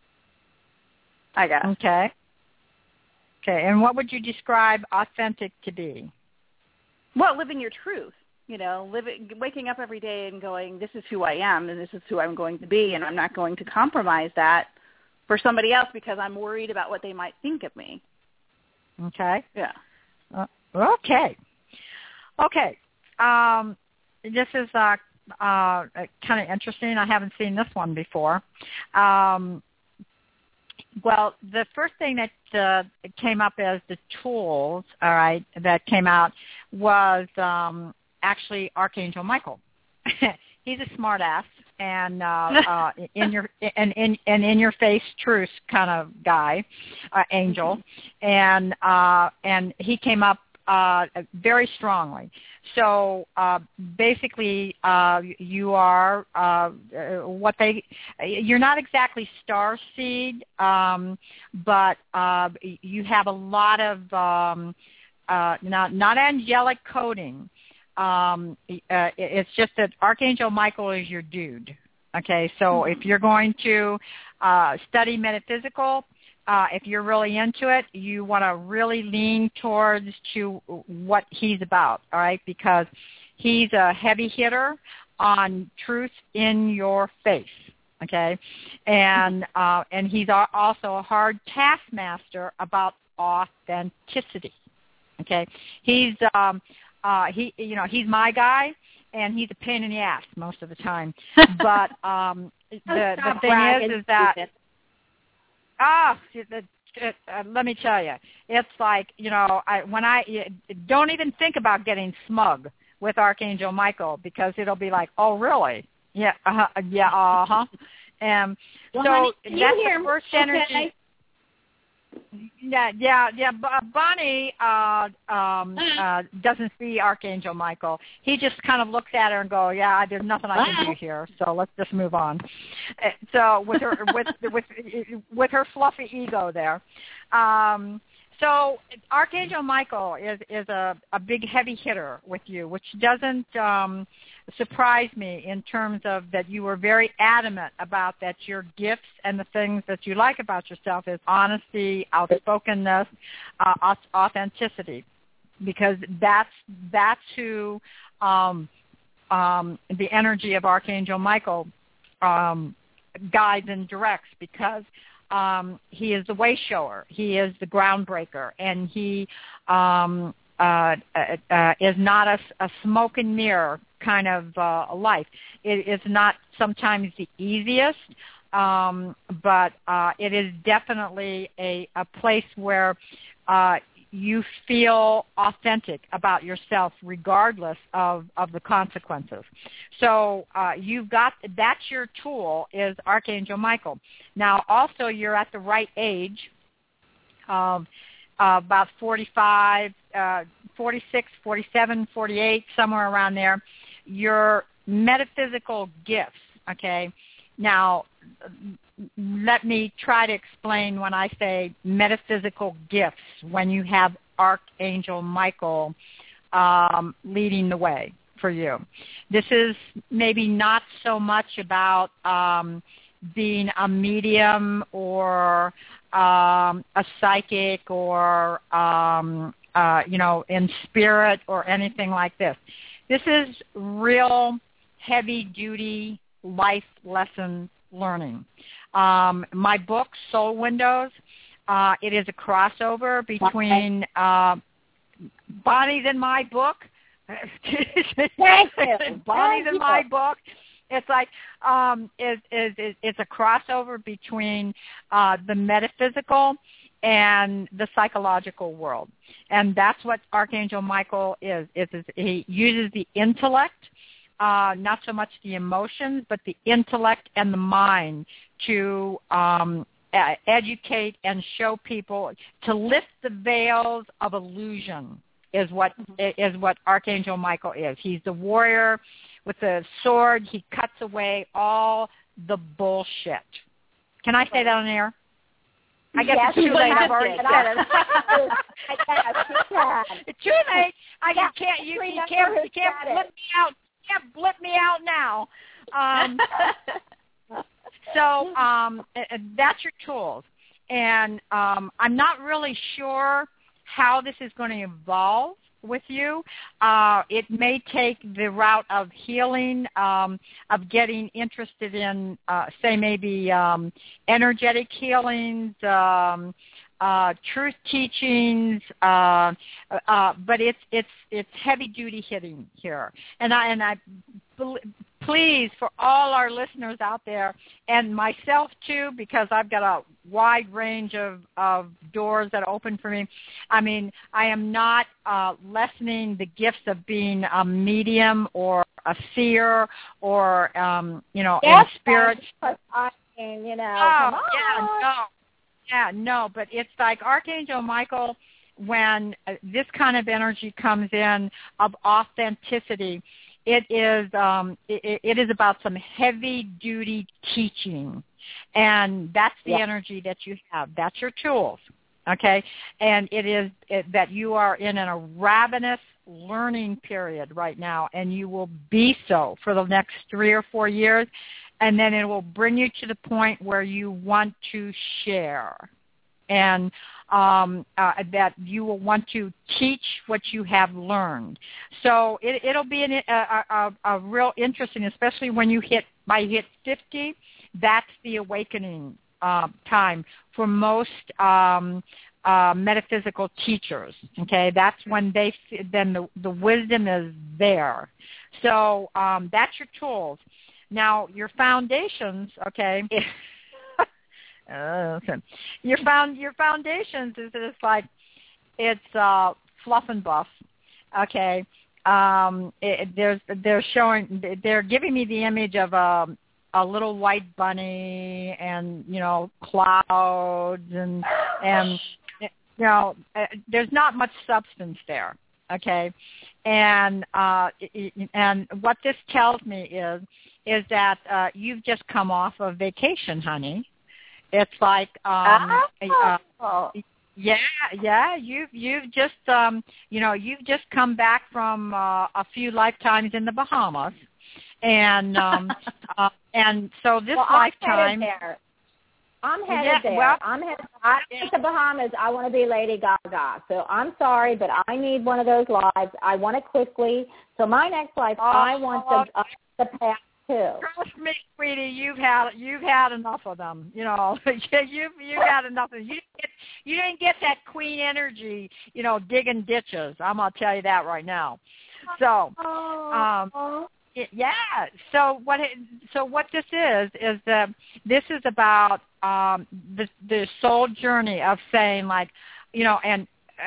[SPEAKER 7] I guess.
[SPEAKER 3] Okay. Okay, and what would you describe authentic to be?
[SPEAKER 7] Well, living your truth, waking up every day and going, this is who I am and this is who I'm going to be, and I'm not going to compromise that for somebody else because I'm worried about what they might think of me.
[SPEAKER 3] Okay.
[SPEAKER 7] Yeah.
[SPEAKER 3] Okay. Okay. This is kind of interesting. I haven't seen this one before. Well, the first thing that came up as the tools, all right, that came out was actually Archangel Michael. He's a smart ass and in your face truth kind of guy, angel, and he came up very strongly. So basically, you are you're not exactly starseed, but you have a lot of not angelic coding. It's just that Archangel Michael is your dude. Okay, so if you're going to study metaphysical, if you're really into it, you want to really lean towards to what he's about, all right, because he's a heavy hitter on truth in your face, okay, and he's also a hard taskmaster about authenticity, okay. He's he's my guy, and he's a pain in the ass most of the time, but the thing is that. Let me tell you, it's like, I don't even think about getting smug with Archangel Michael because it'll be like, oh, really? Yeah, And
[SPEAKER 2] well,
[SPEAKER 3] so
[SPEAKER 2] honey,
[SPEAKER 3] that's the first energy. Bonnie doesn't see Archangel Michael. He just kind of looks at her and goes, "Yeah, there's nothing I can do here. So let's just move on." So with her with her fluffy ego there. So Archangel Michael is a big heavy hitter with you, which doesn't surprise me in terms of that you were very adamant about that your gifts and the things that you like about yourself is honesty, outspokenness, authenticity, because that's who the energy of Archangel Michael guides and directs, because he is the way shower. He is the groundbreaker, and he is not a smoke and mirror kind of life. It is not sometimes the easiest, but it is definitely a place where you feel authentic about yourself regardless of the consequences. So that's your tool, is Archangel Michael. Now, also, you're at the right age, about 45, 46, 47, 48, somewhere around there. Your metaphysical gifts, okay? Now, let me try to explain when I say metaphysical gifts, when you have Archangel Michael leading the way for you. This is maybe not so much about being a medium or a psychic or, in spirit or anything like this. This is real heavy-duty life lesson learning. My book, Soul Windows, it is a crossover between Bonnie's in my book.
[SPEAKER 2] Thank you.
[SPEAKER 3] Bonnie's in my book. It's like it's a crossover between the metaphysical and the psychological world, and that's what Archangel Michael is. He uses the intellect. Not so much the emotions, but the intellect and the mind to educate and show people, to lift the veils of illusion is what Archangel Michael is. He's the warrior with the sword. He cuts away all the bullshit. Can I say that on air? I guess it's too late. I've already said it. It's too late. You can't blip me out. Can't blip me out now. So that's your tools. And I'm not really sure how this is going to evolve with you. It may take the route of healing, of getting interested in, say, maybe energetic healings, truth teachings, but it's heavy duty hitting here. And I please, for all our listeners out there, and myself too, because I've got a wide range of doors that open for me. I mean, I am not lessening the gifts of being a medium or a seer or in spirit. No, but it's like Archangel Michael, when this kind of energy comes in of authenticity, it is about some heavy-duty teaching, and that's the energy that you have. That's your tools, okay? And it is that you are in a ravenous learning period right now, and you will be so for the next 3 or 4 years, and then it will bring you to the point where you want to share, and that you will want to teach what you have learned. So it'll be a real interesting, especially when you hit 50. That's the awakening time for most metaphysical teachers. Okay, that's when then the wisdom is there. So that's your tools. Now your foundations, okay. Listen, your foundations is just like it's fluff and buff. Okay, they're giving me the image of a little white bunny and clouds and there's not much substance there. Okay, and what this tells me is that you've just come off of vacation, honey. It's like you've just you've just come back from a few lifetimes in the Bahamas, and so this lifetime.
[SPEAKER 2] I'm headed there. I'm headed. I think the Bahamas. I want to be Lady Gaga. So I'm sorry, but I need one of those lives. I want it quickly. So my next life, I want the path too.
[SPEAKER 3] Trust me, sweetie. You've had enough of them. You've had enough of them. You didn't get that queen energy. Digging ditches. I'm gonna tell you that right now. So. Yeah. So what this is that this is about the soul journey of saying, like, and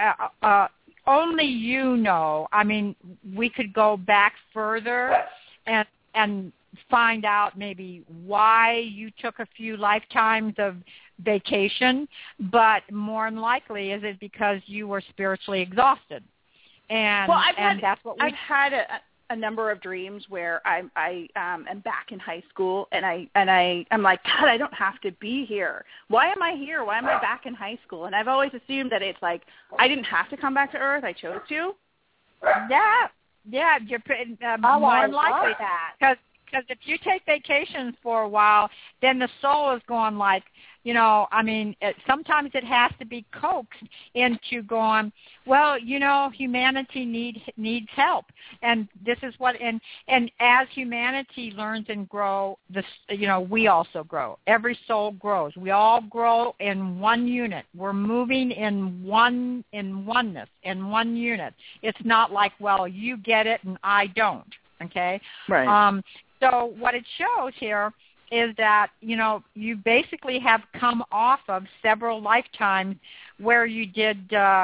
[SPEAKER 3] only I mean, we could go back further and find out maybe why you took a few lifetimes of vacation, but more than likely is it because you were spiritually exhausted. And that's what
[SPEAKER 7] I've had a number of dreams where I am back in high school, and I'm like, God, I don't have to be here. Why am I here? Why am I back in high school? And I've always assumed that it's like I didn't have to come back to Earth. I chose to.
[SPEAKER 3] Yeah, you're more than likely because if you take vacations for a while, then the soul is going like, I mean, sometimes it has to be coaxed into going, well, humanity needs help. And this is what, and as humanity learns and grow, we also grow. Every soul grows. We all grow in one unit. We're moving in oneness, in one unit. It's not like, well, you get it and I don't. Okay?
[SPEAKER 7] Right.
[SPEAKER 3] So what it shows here is that, you basically have come off of several lifetimes where you did,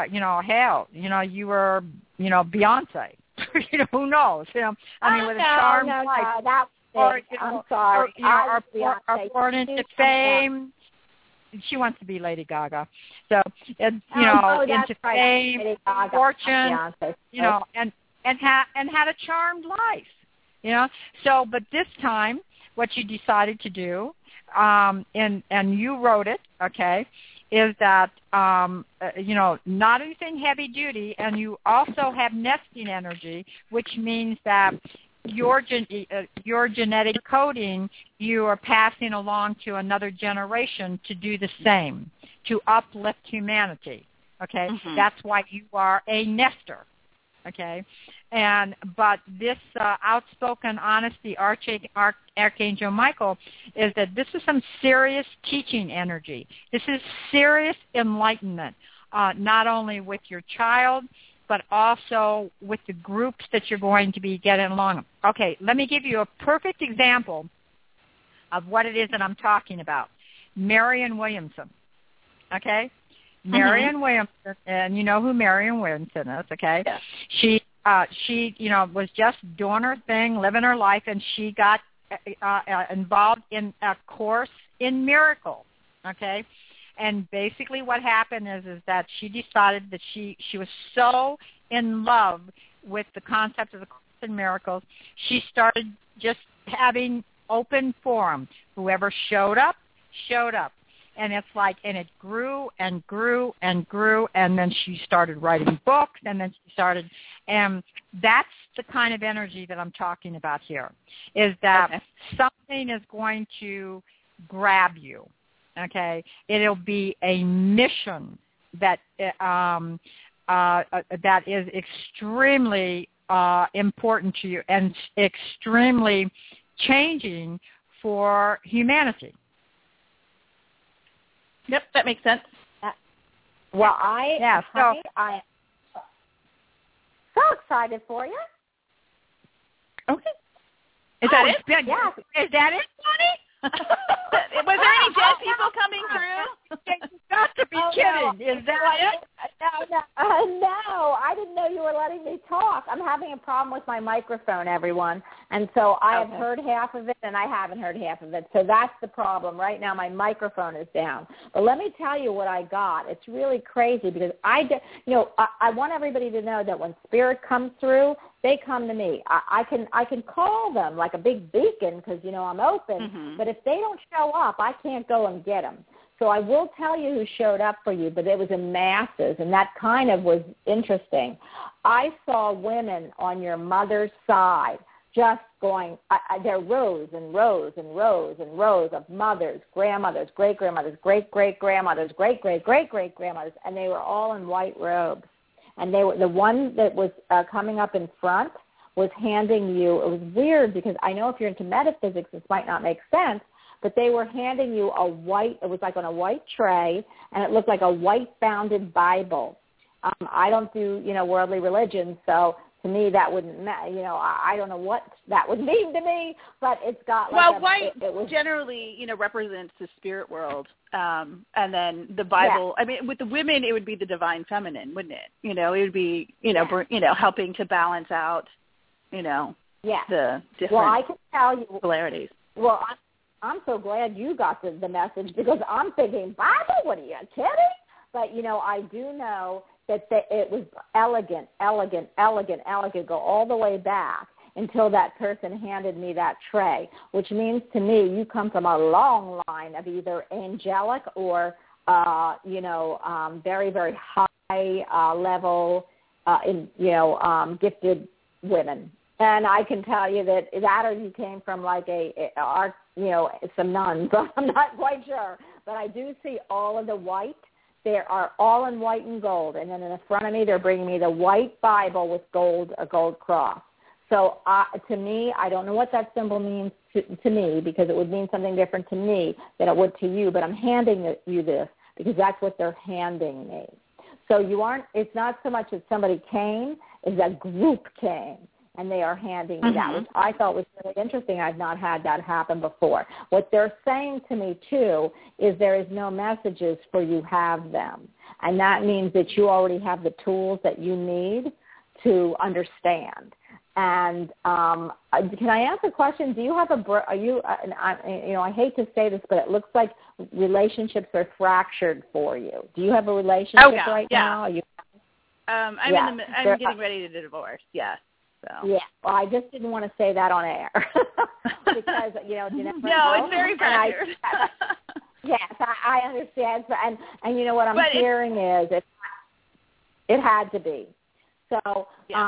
[SPEAKER 3] you were, Beyonce. Who knows? I mean, with a charmed life.
[SPEAKER 2] I'm sorry.
[SPEAKER 3] Or born into fame. She wants to be Lady Gaga. So, into fame, fortune, and had a charmed life. So, but this time, what you decided to do, and you wrote it, okay, is that, not anything heavy duty, and you also have nesting energy, which means that your genetic coding, you are passing along to another generation to do the same, to uplift humanity, okay? Mm-hmm. That's why you are a nester. Okay, but this outspoken honesty, Archangel Michael, is that this is some serious teaching energy. This is serious enlightenment, not only with your child, but also with the groups that you're going to be getting along with. Okay, let me give you a perfect example of what it is that I'm talking about. Marianne Williamson, okay? Marianne Williamson, and you know who Marianne Williamson is, okay? Yeah. She was just doing her thing, living her life, and she got involved in a course in miracles, okay? And basically what happened is that she decided that she was so in love with the concept of the course in miracles, she started just having open forum. Whoever showed up. And it's like, and it grew and grew and grew, and then she started writing books, and then she started, and that's the kind of energy that I'm talking about here, is that something is going to grab you, okay? It'll be a mission that that is extremely important to you and extremely changing for humanity.
[SPEAKER 7] Yep, that makes sense.
[SPEAKER 2] Well, I am so excited for you.
[SPEAKER 7] Okay. Is that it?
[SPEAKER 2] Yeah.
[SPEAKER 3] Is that it, Bonnie?
[SPEAKER 7] Was there any dead people coming through?
[SPEAKER 3] You've got to be kidding. Is that it?
[SPEAKER 2] No, I didn't know you were letting me talk. I'm having a problem with my microphone, everyone. And so I have heard half of it, and I haven't heard half of it. So that's the problem. Right now my microphone is down. But let me tell you what I got. It's really crazy because I want everybody to know that when Spirit comes through, they come to me. I can call them like a big beacon because, I'm open. Mm-hmm. But if they don't show up, I can't go and get them. So I will tell you who showed up for you, but it was in masses, and that kind of was interesting. I saw women on your mother's side just going, there rows and rows and rows and rows of mothers, grandmothers, great-grandmothers, great-great-grandmothers, great-great-great-great-grandmothers, and they were all in white robes. And they were the one that was coming up in front was handing you, it was weird because I know if you're into metaphysics, this might not make sense, but they were handing you it was like on a white tray, and it looked like a white-bounded Bible. I don't do, worldly religion, so to me that wouldn't, I don't know what that would mean to me, but it's got like
[SPEAKER 7] white it was
[SPEAKER 2] generally,
[SPEAKER 7] represents the spirit world, and then the Bible, yeah. I mean, with the women, it would be the divine feminine, wouldn't it? It would be, helping to balance out, the different
[SPEAKER 2] I can tell you,
[SPEAKER 7] polarities.
[SPEAKER 2] Well, I'm so glad you got the message because I'm thinking, Bible, what are you kidding? But, I do know that it was elegant, go all the way back until that person handed me that tray, which means to me you come from a long line of either angelic or, very, very high level, gifted women. And I can tell you that or you came from like some nuns. I'm not quite sure. But I do see all of the white. They are all in white and gold. And then in the front of me, they're bringing me the white Bible with a gold cross. So to me, I don't know what that symbol means to me because it would mean something different to me than it would to you. But I'm handing you this because that's what they're handing me. So it's not so much that somebody came, it's a group came. And they are handing me that, which I thought was really interesting. I've not had that happen before. What they're saying to me, too, is there is no messages for you have them. And that means that you already have the tools that you need to understand. And can I ask a question? Do you have I hate to say this, but it looks like relationships are fractured for you. Do you have a relationship now?
[SPEAKER 7] I'm getting ready to divorce, yes. So.
[SPEAKER 2] Yeah, well, I just didn't want to say that on air because, you never know.
[SPEAKER 7] It's very fractured.
[SPEAKER 2] Yes, I understand. And you know what I'm hearing is it had to be. So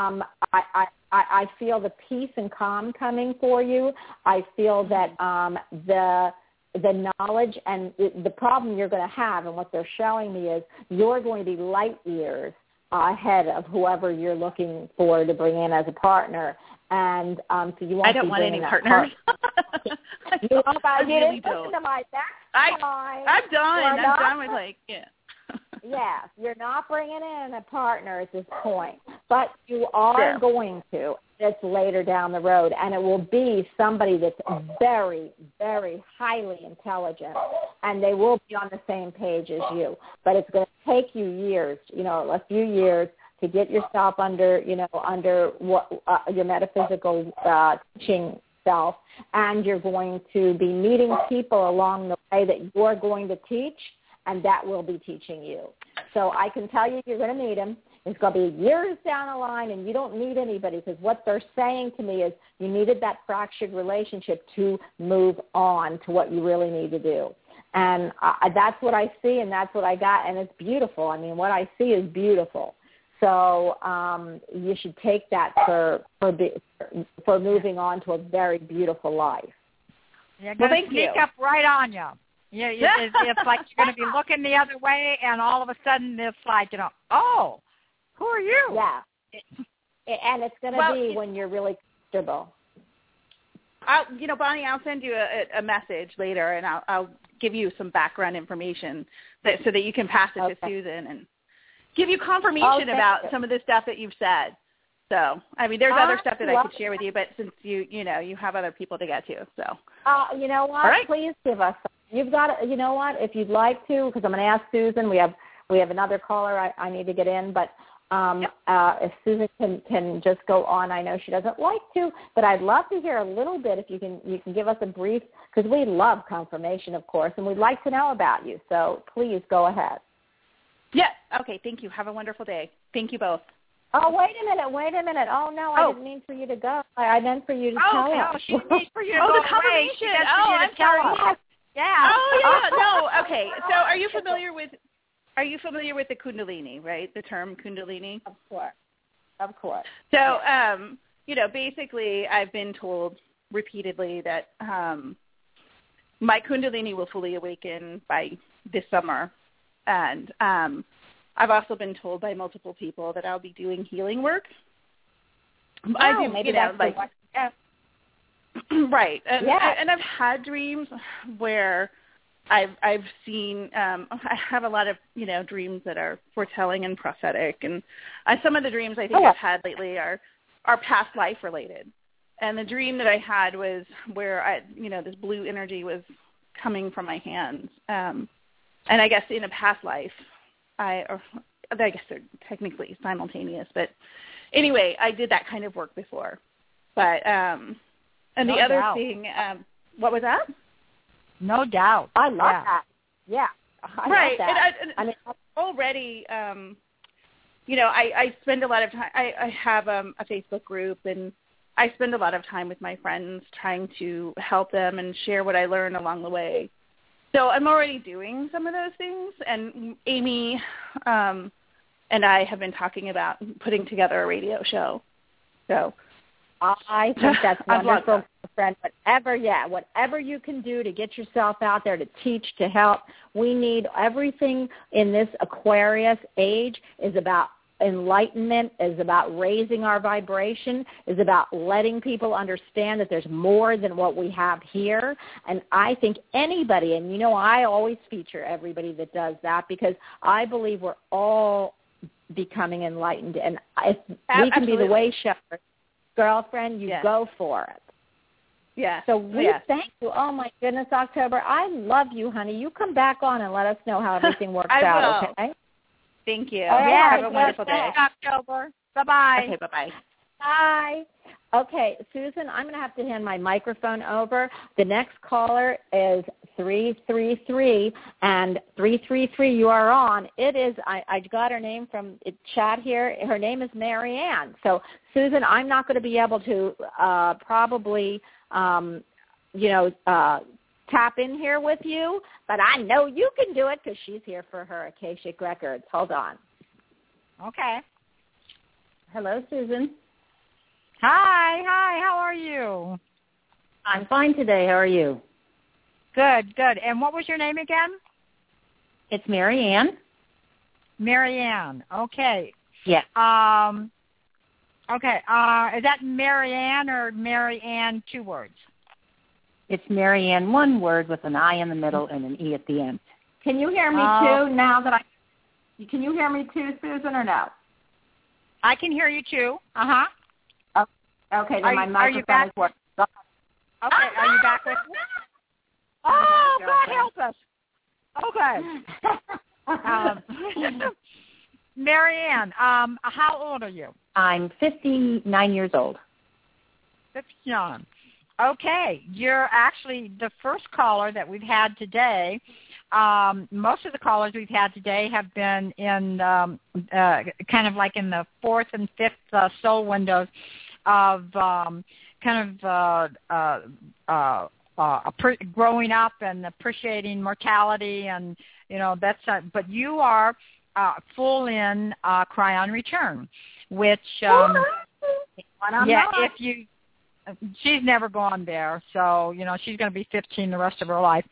[SPEAKER 2] I feel the peace and calm coming for you. I feel that the knowledge and the problem you're going to have and what they're showing me is you're going to be light years ahead of whoever you're looking for to bring in as a partner, and so you won't.
[SPEAKER 7] I don't want any partners.
[SPEAKER 2] I really don't.
[SPEAKER 7] I'm done with
[SPEAKER 2] Yes, you're not bringing in a partner at this point, but you are going to. It's later down the road, and it will be somebody that's very, very highly intelligent, and they will be on the same page as you. But it's going to take you years, a few years to get yourself under what your metaphysical teaching self, and you're going to be meeting people along the way that you're going to teach, and that will be teaching you. So I can tell you you're going to meet them. It's going to be years down the line, and you don't need anybody because what they're saying to me is you needed that fractured relationship to move on to what you really need to do. And that's what I see, and that's what I got, and it's beautiful. I mean, what I see is beautiful. So you should take that for moving on to a very beautiful life.
[SPEAKER 3] You're going to sneak up right on you. It's like you're going to be looking the other way, and all of a sudden it's like, oh, who are you?
[SPEAKER 2] Yeah. And it's going to be when you're really comfortable.
[SPEAKER 7] Bonnie, I'll send you a message later, and I'll give you some background information so that you can pass it to Susan and give you confirmation about some of the stuff that you've said. So, I mean, there's other stuff that I could share with you, but since you have other people to get to, so.
[SPEAKER 2] You know what? Right. Please give us. You've got. You know what? If you'd like to, because I'm going to ask Susan. We have another caller I need to get in, but If Susan can just go on, I know she doesn't like to, but I'd love to hear a little bit if you can give us a brief, because we love confirmation, of course, and we'd like to know about you. So please go ahead.
[SPEAKER 7] Yes. Okay. Thank you. Have a wonderful day. Thank you both.
[SPEAKER 2] Oh, wait a minute. Oh, no, I didn't mean for you to go. I meant for you to tell us.
[SPEAKER 3] Oh, she needs for you to go
[SPEAKER 7] the confirmation.
[SPEAKER 3] I'm sorry. Yeah.
[SPEAKER 7] Oh, yeah. No. Okay. So are you familiar with the Kundalini, right? The term Kundalini?
[SPEAKER 2] Of course.
[SPEAKER 7] So, basically I've been told repeatedly that my Kundalini will fully awaken by this summer. And I've also been told by multiple people that I'll be doing healing work. I do,
[SPEAKER 2] maybe that's like,
[SPEAKER 7] right. And I've had dreams where I've seen I have a lot of dreams that are foretelling and prophetic, and some of the dreams I think I've had lately are past life related. And the dream that I had was where this blue energy was coming from my hands. And I guess in a past life, I guess they're technically simultaneous, but anyway, I did that kind of work before. But and
[SPEAKER 3] no
[SPEAKER 7] the other
[SPEAKER 3] doubt.
[SPEAKER 7] thing, what was that?
[SPEAKER 3] No doubt.
[SPEAKER 2] I love that. Yeah, I
[SPEAKER 7] right.
[SPEAKER 2] love that.
[SPEAKER 7] And already, I spend a lot of time. I have a Facebook group, and I spend a lot of time with my friends trying to help them and share what I learn along the way. So I'm already doing some of those things, and Amy and I have been talking about putting together a radio show. So
[SPEAKER 2] I think that's wonderful, friend. Whatever you can do to get yourself out there, to teach, to help. We need everything in this Aquarius age is about enlightenment, is about raising our vibration, is about letting people understand that there's more than what we have here. And I think anybody, and I always feature everybody that does that, because I believe we're all becoming enlightened. And if we can be the way shower, girlfriend, you go for it.
[SPEAKER 7] Yeah.
[SPEAKER 2] So we thank you. Oh, my goodness, October. I love you, honey. You come back on and let us know how everything works out, okay?
[SPEAKER 7] Thank you.
[SPEAKER 2] Have
[SPEAKER 7] a wonderful day.
[SPEAKER 3] October. Bye-bye.
[SPEAKER 7] Okay, bye-bye.
[SPEAKER 2] Bye. Okay, Susan, I'm going to have to hand my microphone over. The next caller is 333, and 333, you are on. It is, I got her name from the chat here. Her name is Marianne. So, Susan, I'm not going to be able to probably, tap in here with you, but I know you can do it because she's here for her Akashic Records. Hold on.
[SPEAKER 3] Okay.
[SPEAKER 2] Hello, Susan.
[SPEAKER 3] Hi, how are you?
[SPEAKER 2] I'm fine today. How are you?
[SPEAKER 3] Good. And what was your name again?
[SPEAKER 2] It's Marianne.
[SPEAKER 3] Marianne. Okay.
[SPEAKER 2] Yeah.
[SPEAKER 3] Okay. Is that Marianne or Marianne, 2 words?
[SPEAKER 8] It's Marianne, 1 word with an I in the middle and an E at the end.
[SPEAKER 2] Can you hear me too now that can you hear me too, Susan, or no?
[SPEAKER 3] I can hear you too. Uh-huh.
[SPEAKER 2] Okay, then my microphone is working.
[SPEAKER 3] Okay, are you back with me? Oh, God help us. Okay. Marianne, how old are you?
[SPEAKER 8] I'm 59 years old.
[SPEAKER 3] 59. Okay, you're actually the first caller that we've had today. Most of the callers we've had today have been in kind of like in the 4th and 5th soul windows of growing up and appreciating mortality, and that's. But you are full in Cryon Return, which if you. She's never gone there, so she's going to be 15 the rest of her life.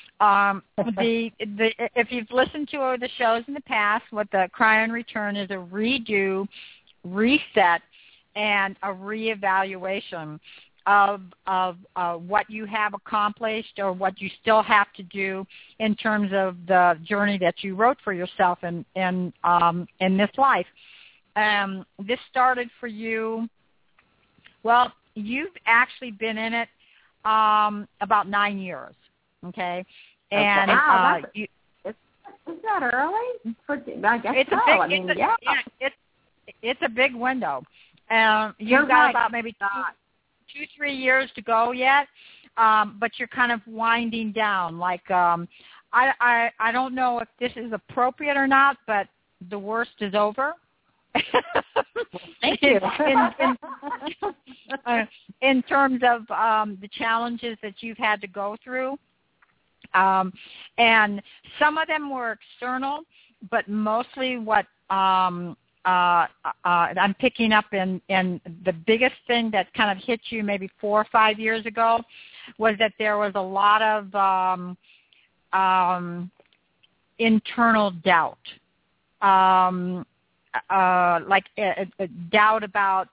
[SPEAKER 3] If you've listened to the shows in the past, what the Cryon Return is a redo, reset, and a reevaluation of what you have accomplished or what you still have to do in terms of the journey that you wrote for yourself in this life. This started for you. Well, you've actually been in it about 9 years, okay? And
[SPEAKER 2] is that early? I guess
[SPEAKER 3] it's
[SPEAKER 2] so.
[SPEAKER 3] a big, it's a big window. You've got about maybe 2-3 years to go yet, but you're kind of winding down. Like I don't know if this is appropriate or not, but the worst is over.
[SPEAKER 8] Thank you.
[SPEAKER 3] In terms of the challenges that you've had to go through, and some of them were external, but mostly what I'm picking up in the biggest thing that kind of hit you maybe 4 or 5 years ago was that there was a lot of internal doubt. Like a doubt about,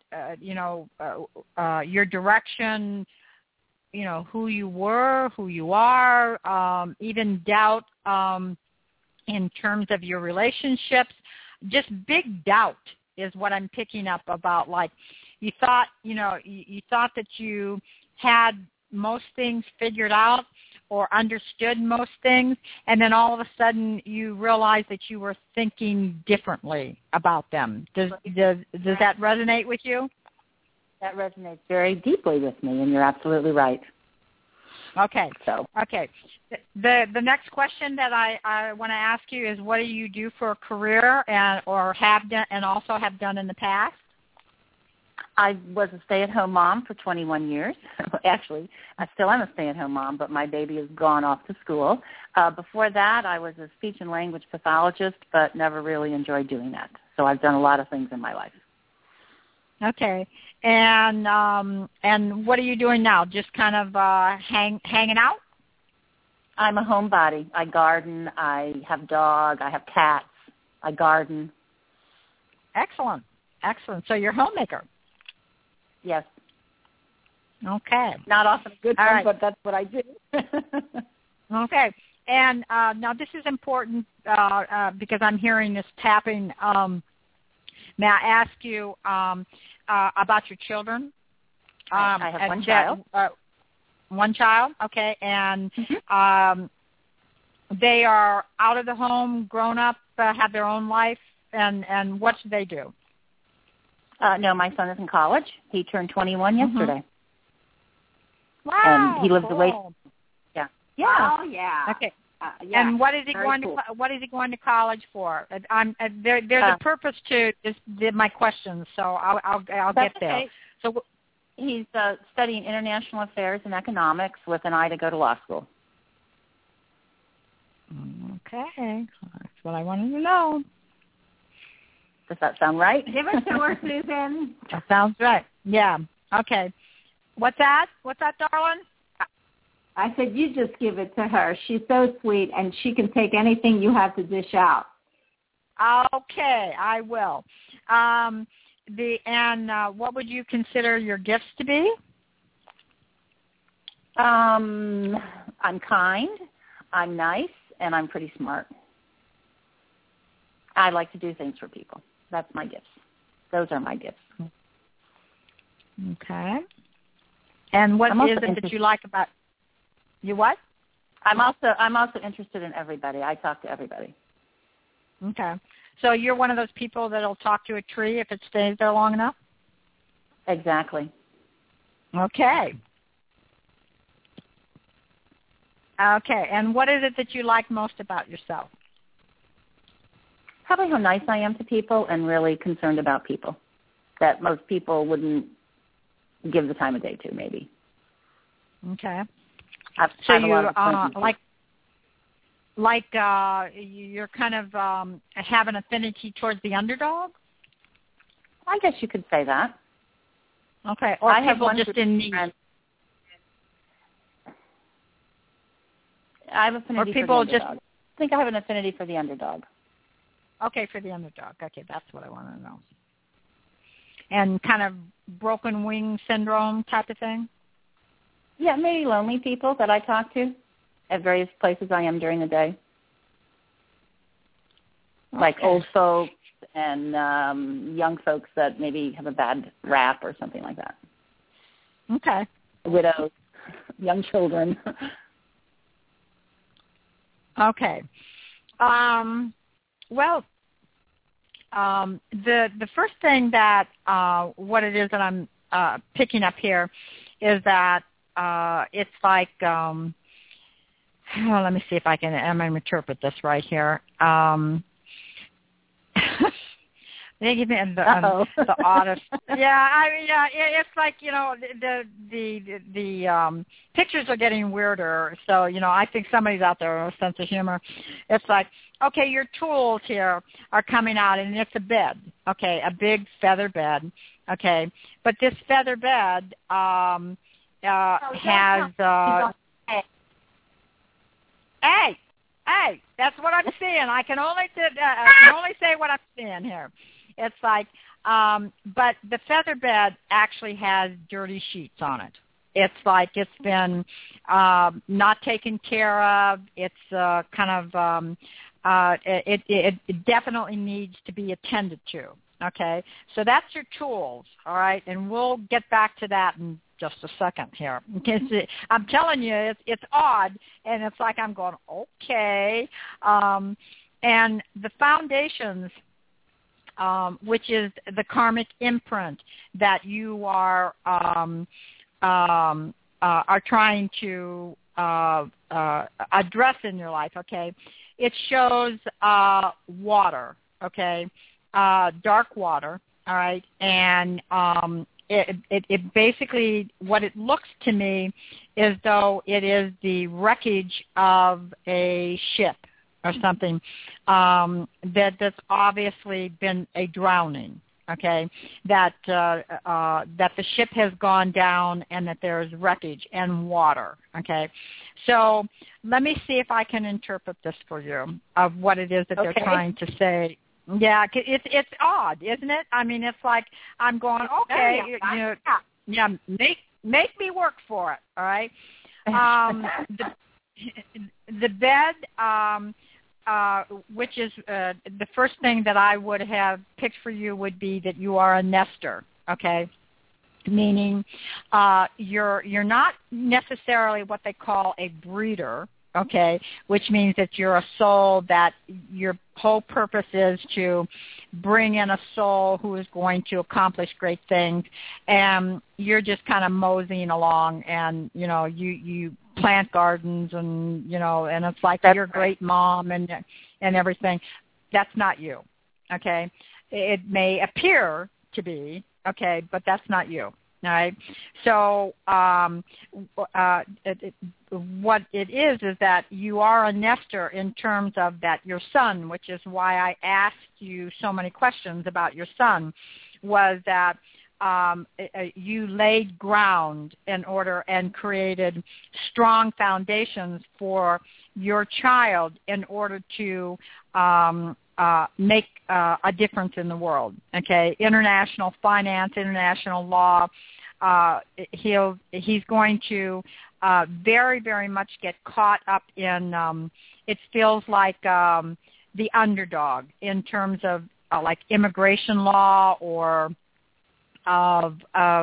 [SPEAKER 3] your direction, who you were, who you are, even doubt in terms of your relationships. Just big doubt is what I'm picking up about. Like you thought, you thought that you had most things figured out or understood most things, and then all of a sudden you realize that you were thinking differently about them. Does that resonate with you?
[SPEAKER 8] That resonates very deeply with me, and you're absolutely right.
[SPEAKER 3] Okay. Okay. The next question that I want to ask you is, what do you do for a career, or have done, and also have done in the past?
[SPEAKER 8] I was a stay-at-home mom for 21 years. Actually, I still am a stay-at-home mom, but my baby has gone off to school. Before that, I was a speech and language pathologist, but never really enjoyed doing that. So I've done a lot of things in my life.
[SPEAKER 3] Okay. And what are you doing now? Just kind of hanging out?
[SPEAKER 8] I'm a homebody. I garden. I have a dog. I have cats. I garden.
[SPEAKER 3] Excellent. So you're a homemaker.
[SPEAKER 8] Yes.
[SPEAKER 3] Okay.
[SPEAKER 8] Not often a good one,
[SPEAKER 3] right.
[SPEAKER 8] But that's what I do.
[SPEAKER 3] Okay. And now this is important because I'm hearing this tapping. May I ask you about your children?
[SPEAKER 8] I have one child.
[SPEAKER 3] One child, okay. And they are out of the home, grown up, have their own life, and what do they do?
[SPEAKER 8] No, my son is in college. He turned 21 yesterday.
[SPEAKER 3] Wow.
[SPEAKER 8] And he lives away. Yeah.
[SPEAKER 2] Oh, yeah.
[SPEAKER 3] Okay.
[SPEAKER 2] Yeah.
[SPEAKER 3] And what is he
[SPEAKER 2] Very
[SPEAKER 3] going
[SPEAKER 2] cool.
[SPEAKER 3] to? What is he going to college for? There's a purpose to my questions, so I'll get there.
[SPEAKER 8] Okay. So he's studying international affairs and economics with an eye to go to law school.
[SPEAKER 3] Okay, that's what I wanted to know.
[SPEAKER 8] Does that sound right?
[SPEAKER 2] Give it to her, Susan.
[SPEAKER 3] That sounds right. Yeah. Okay. What's that, darling?
[SPEAKER 2] I said, you just give it to her. She's so sweet, and she can take anything you have to dish out.
[SPEAKER 3] Okay, I will. What would you consider your gifts to be?
[SPEAKER 8] I'm kind, I'm nice, and I'm pretty smart. I like to do things for people. That's my gifts. Those are my gifts.
[SPEAKER 3] Okay. And what is it that you like about you? What?
[SPEAKER 8] I'm also interested in everybody. I talk to everybody.
[SPEAKER 3] Okay. So you're one of those people that'll talk to a tree if it stays there long enough?
[SPEAKER 8] Exactly.
[SPEAKER 3] Okay. Okay. And what is it that you like most about yourself?
[SPEAKER 8] Probably how nice I am to people and really concerned about people that most people wouldn't give the time of day to, maybe.
[SPEAKER 3] Okay.
[SPEAKER 8] So
[SPEAKER 3] you you're kind of have an affinity towards the underdog?
[SPEAKER 8] I guess you could say that.
[SPEAKER 3] Okay. Or
[SPEAKER 8] I
[SPEAKER 3] people just in need.
[SPEAKER 8] I have affinity for the underdog. I think I have an affinity for the underdog.
[SPEAKER 3] Okay, for the underdog. Okay, that's what I want to know. And kind of broken wing syndrome type of thing?
[SPEAKER 8] Yeah, maybe lonely people that I talk to at various places I am during the day. Okay. Like old folks and young folks that maybe have a bad rap or something like that.
[SPEAKER 3] Okay.
[SPEAKER 8] Widows, young children.
[SPEAKER 3] Okay. Well, The first thing that what it is that I'm picking up here is that it's like let me see if I can interpret this right here. They give me the oddest. It's like the pictures are getting weirder. So I think somebody's out there with a sense of humor. It's like, okay, your tools here are coming out, and it's a bed. Okay, a big feather bed. Okay, but this feather bed has. Hey, that's what I'm seeing. I can only say what I'm seeing here. It's like, but the feather bed actually has dirty sheets on it. It's like it's been not taken care of. It's it definitely needs to be attended to. Okay, so that's your tools. All right, and we'll get back to that in just a second here. I'm telling you, it's odd, and it's like I'm going, okay. And the foundations, which is the karmic imprint that you are trying to address in your life, okay, it shows water, okay, dark water, all right, and it basically, what it looks to me is though it is the wreckage of a ship or something that's obviously been a drowning. Okay, that the ship has gone down and that there is wreckage and water. Okay, so let me see if I can interpret this for you of what it is that they're trying to say. Yeah, it's odd, isn't it? I mean, it's like I'm going, okay, make me work for it. All right, the bed. Which is the first thing that I would have picked for you would be that you are a nester, okay? Meaning you're not necessarily what they call a breeder, okay, which means that you're a soul that your whole purpose is to bring in a soul who is going to accomplish great things, and you're just kind of moseying along, and you plant gardens, and and it's like you're a great mom and everything. That's not you, okay? It may appear to be, okay, but that's not you. All right. So what it is that you are a nester in terms of that your son, which is why I asked you so many questions about your son, was that you laid ground in order and created strong foundations for your child in order to make a difference in the world. Okay, international finance, international law. He's going to very, very much get caught up in. It feels like the underdog in terms of like immigration law or of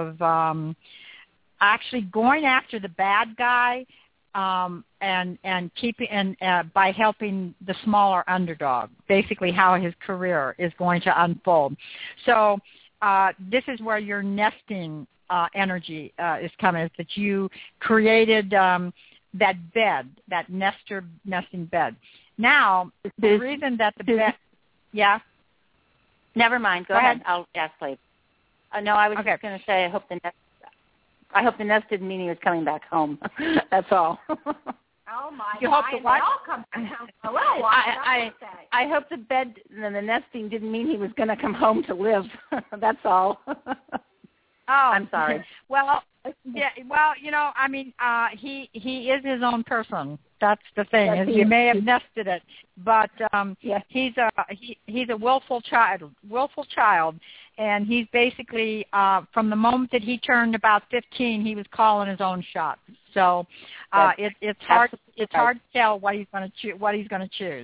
[SPEAKER 3] actually going after the bad guy and keeping by helping the smaller underdog. Basically, how his career is going to unfold. So this is where your nesting energy is coming. Is that you created that bed, that nesting bed. Now the reason that the bed, yeah.
[SPEAKER 8] Never mind. Go ahead. I'll ask later. No, I was just going to say I hope the nest didn't mean he was coming back home. That's all.
[SPEAKER 2] Oh my
[SPEAKER 8] you
[SPEAKER 2] God!
[SPEAKER 8] Hope the what?
[SPEAKER 2] All come home.
[SPEAKER 8] I hope the nesting didn't mean he was going to come home to live. That's all. I'm sorry.
[SPEAKER 3] Well, yeah. Well, I mean, he is his own person. That's the thing. Is you may have nested it, but he's a willful child, and he's basically from the moment that he turned about 15, he was calling his own shots. So it's hard to tell what he's going to choose.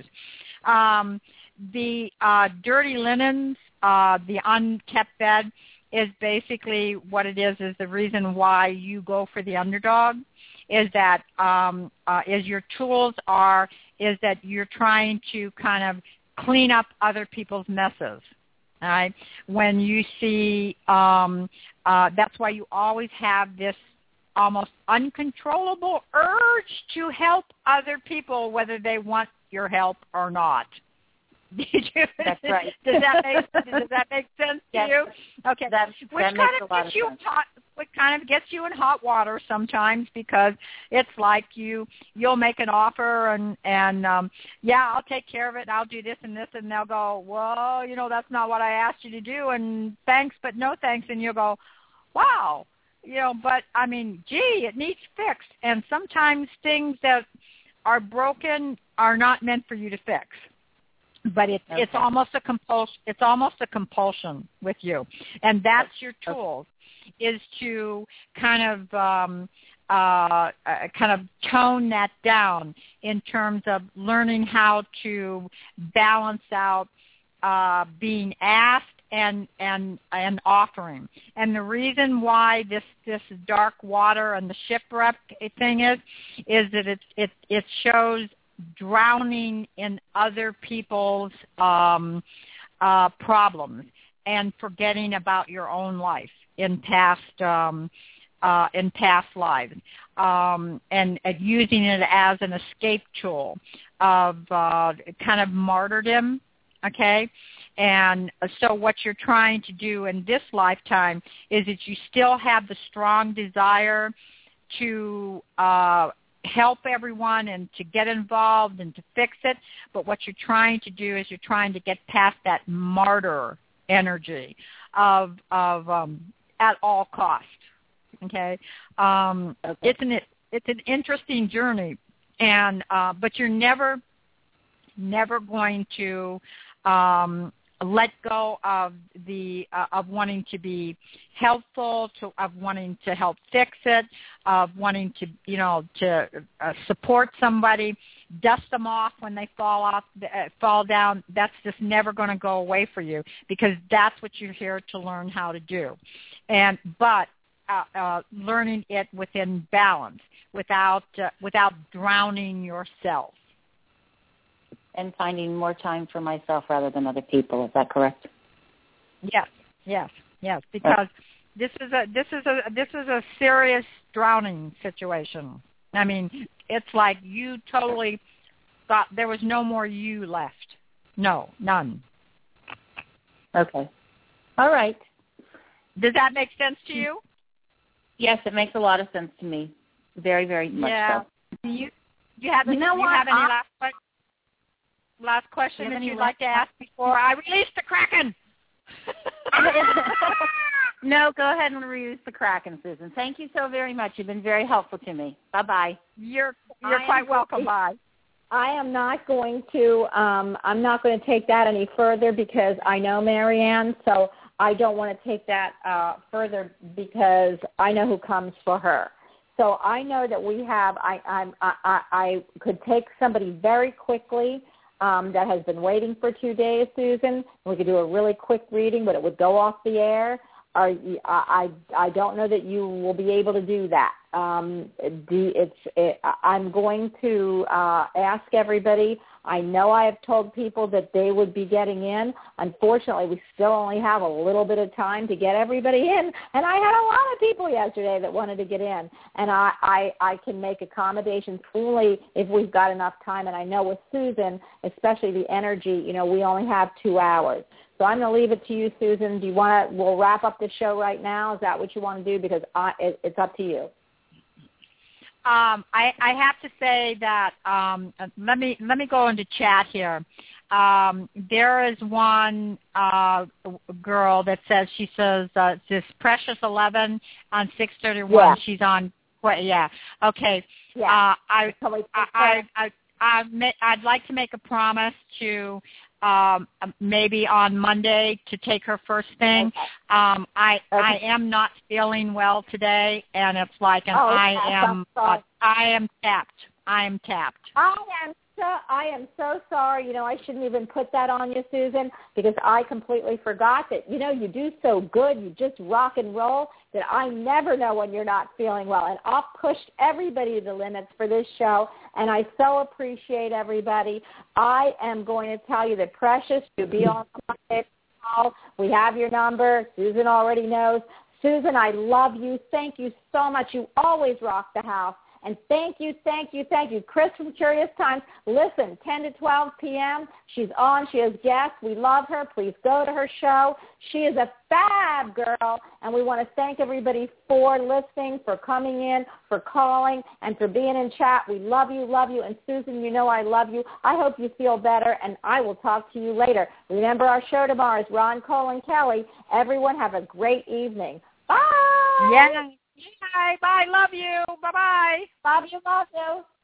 [SPEAKER 3] The dirty linens, the unkept bed, is basically what it is the reason why you go for the underdog. Is that is your tools is that you're trying to kind of clean up other people's messes, All right. When you see, that's why you always have this almost uncontrollable urge to help other people, whether they want your help or not.
[SPEAKER 8] That's right.
[SPEAKER 3] Does that make sense to you? Okay. Which kind of gets you in hot water sometimes, because it's like you'll make an offer and I'll take care of it, and I'll do this and this, and they'll go, well, that's not what I asked you to do, and thanks but no thanks, and you'll go, wow, but I mean, gee, it needs fixed, and sometimes things that are broken are not meant for you to fix. But it's almost a compulsion. It's almost a compulsion with you, and that's your tool, is to kind of tone that down in terms of learning how to balance out being asked and offering. And the reason why this dark water and the shipwreck thing is that it shows drowning in other people's problems and forgetting about your own life in past lives, and using it as an escape tool of kind of martyrdom. Okay, and so what you're trying to do in this lifetime is that you still have the strong desire to help everyone and to get involved and to fix it, but what you're trying to do is you're trying to get past that martyr energy of at all cost. Okay, it's an interesting journey, and but you're never going to let go of of wanting to be helpful, of wanting to help fix it, of wanting to to support somebody, dust them off when they fall down. That's just never going to go away for you, because that's what you're here to learn how to do. But learning it within balance, without drowning yourself.
[SPEAKER 8] And finding more time for myself rather than other people. Is that correct?
[SPEAKER 3] Yes. Because this is a serious drowning situation. I mean, it's like you totally thought there was no more you left. No, none.
[SPEAKER 8] Okay. All right.
[SPEAKER 3] Does that make sense to you?
[SPEAKER 8] Yes, it makes a lot of sense to me. Very, very much so.
[SPEAKER 3] Do you have any last question that you'd like to ask before I release the Kraken?
[SPEAKER 8] No, go ahead and release the Kraken, Susan. Thank you so very much. You've been very helpful to me. Bye-bye.
[SPEAKER 3] You're quite welcome. Bye.
[SPEAKER 2] I am not going to I'm not going to take that any further, because I know Marianne, so I don't want to take that further, because I know who comes for her. So I know that we have I could take somebody very quickly that has been waiting for 2 days, Susan. We could do a really quick reading, but it would go off the air. I don't know that you will be able to do that. I'm going to ask everybody. I know I have told people that they would be getting in. Unfortunately, we still only have a little bit of time to get everybody in, and I had a lot of people yesterday that wanted to get in, and I can make accommodations only if we've got enough time. And I know with Susan, especially the energy, we only have 2 hours. So I'm going to leave it to you, Susan. We'll wrap up the show right now. Is that what you want to do? Because it's up to you.
[SPEAKER 3] I have to say that let me go into chat here. There is one girl that she says this Precious 11 on 631.
[SPEAKER 2] Yeah.
[SPEAKER 3] She's on. Yeah. Okay.
[SPEAKER 2] Yeah.
[SPEAKER 3] I'd like to make a promise to maybe on Monday to take her first thing. Okay. I am not feeling well today, and it's like I am tapped. I am tapped.
[SPEAKER 2] I am so sorry. I shouldn't even put that on you, Susan, because I completely forgot that, you do so good. You just rock and roll that I never know when you're not feeling well. And I've pushed everybody to the limits for this show, and I so appreciate everybody. I am going to tell you that Precious, you'll be on Monday. call. We have your number. Susan already knows. Susan, I love you. Thank you so much. You always rock the house. And thank you. Chris from Curious Times, listen, 10 to 12 p.m. She's on. She has guests. We love her. Please go to her show. She is a fab girl, and we want to thank everybody for listening, for coming in, for calling, and for being in chat. We love you. And Susan, you know I love you. I hope you feel better, and I will talk to you later. Remember, our show tomorrow is Ron, Cole, and Kelly. Everyone have a great evening. Bye.
[SPEAKER 3] Yeah. Bye. Love you. Bye-bye.
[SPEAKER 2] Love you.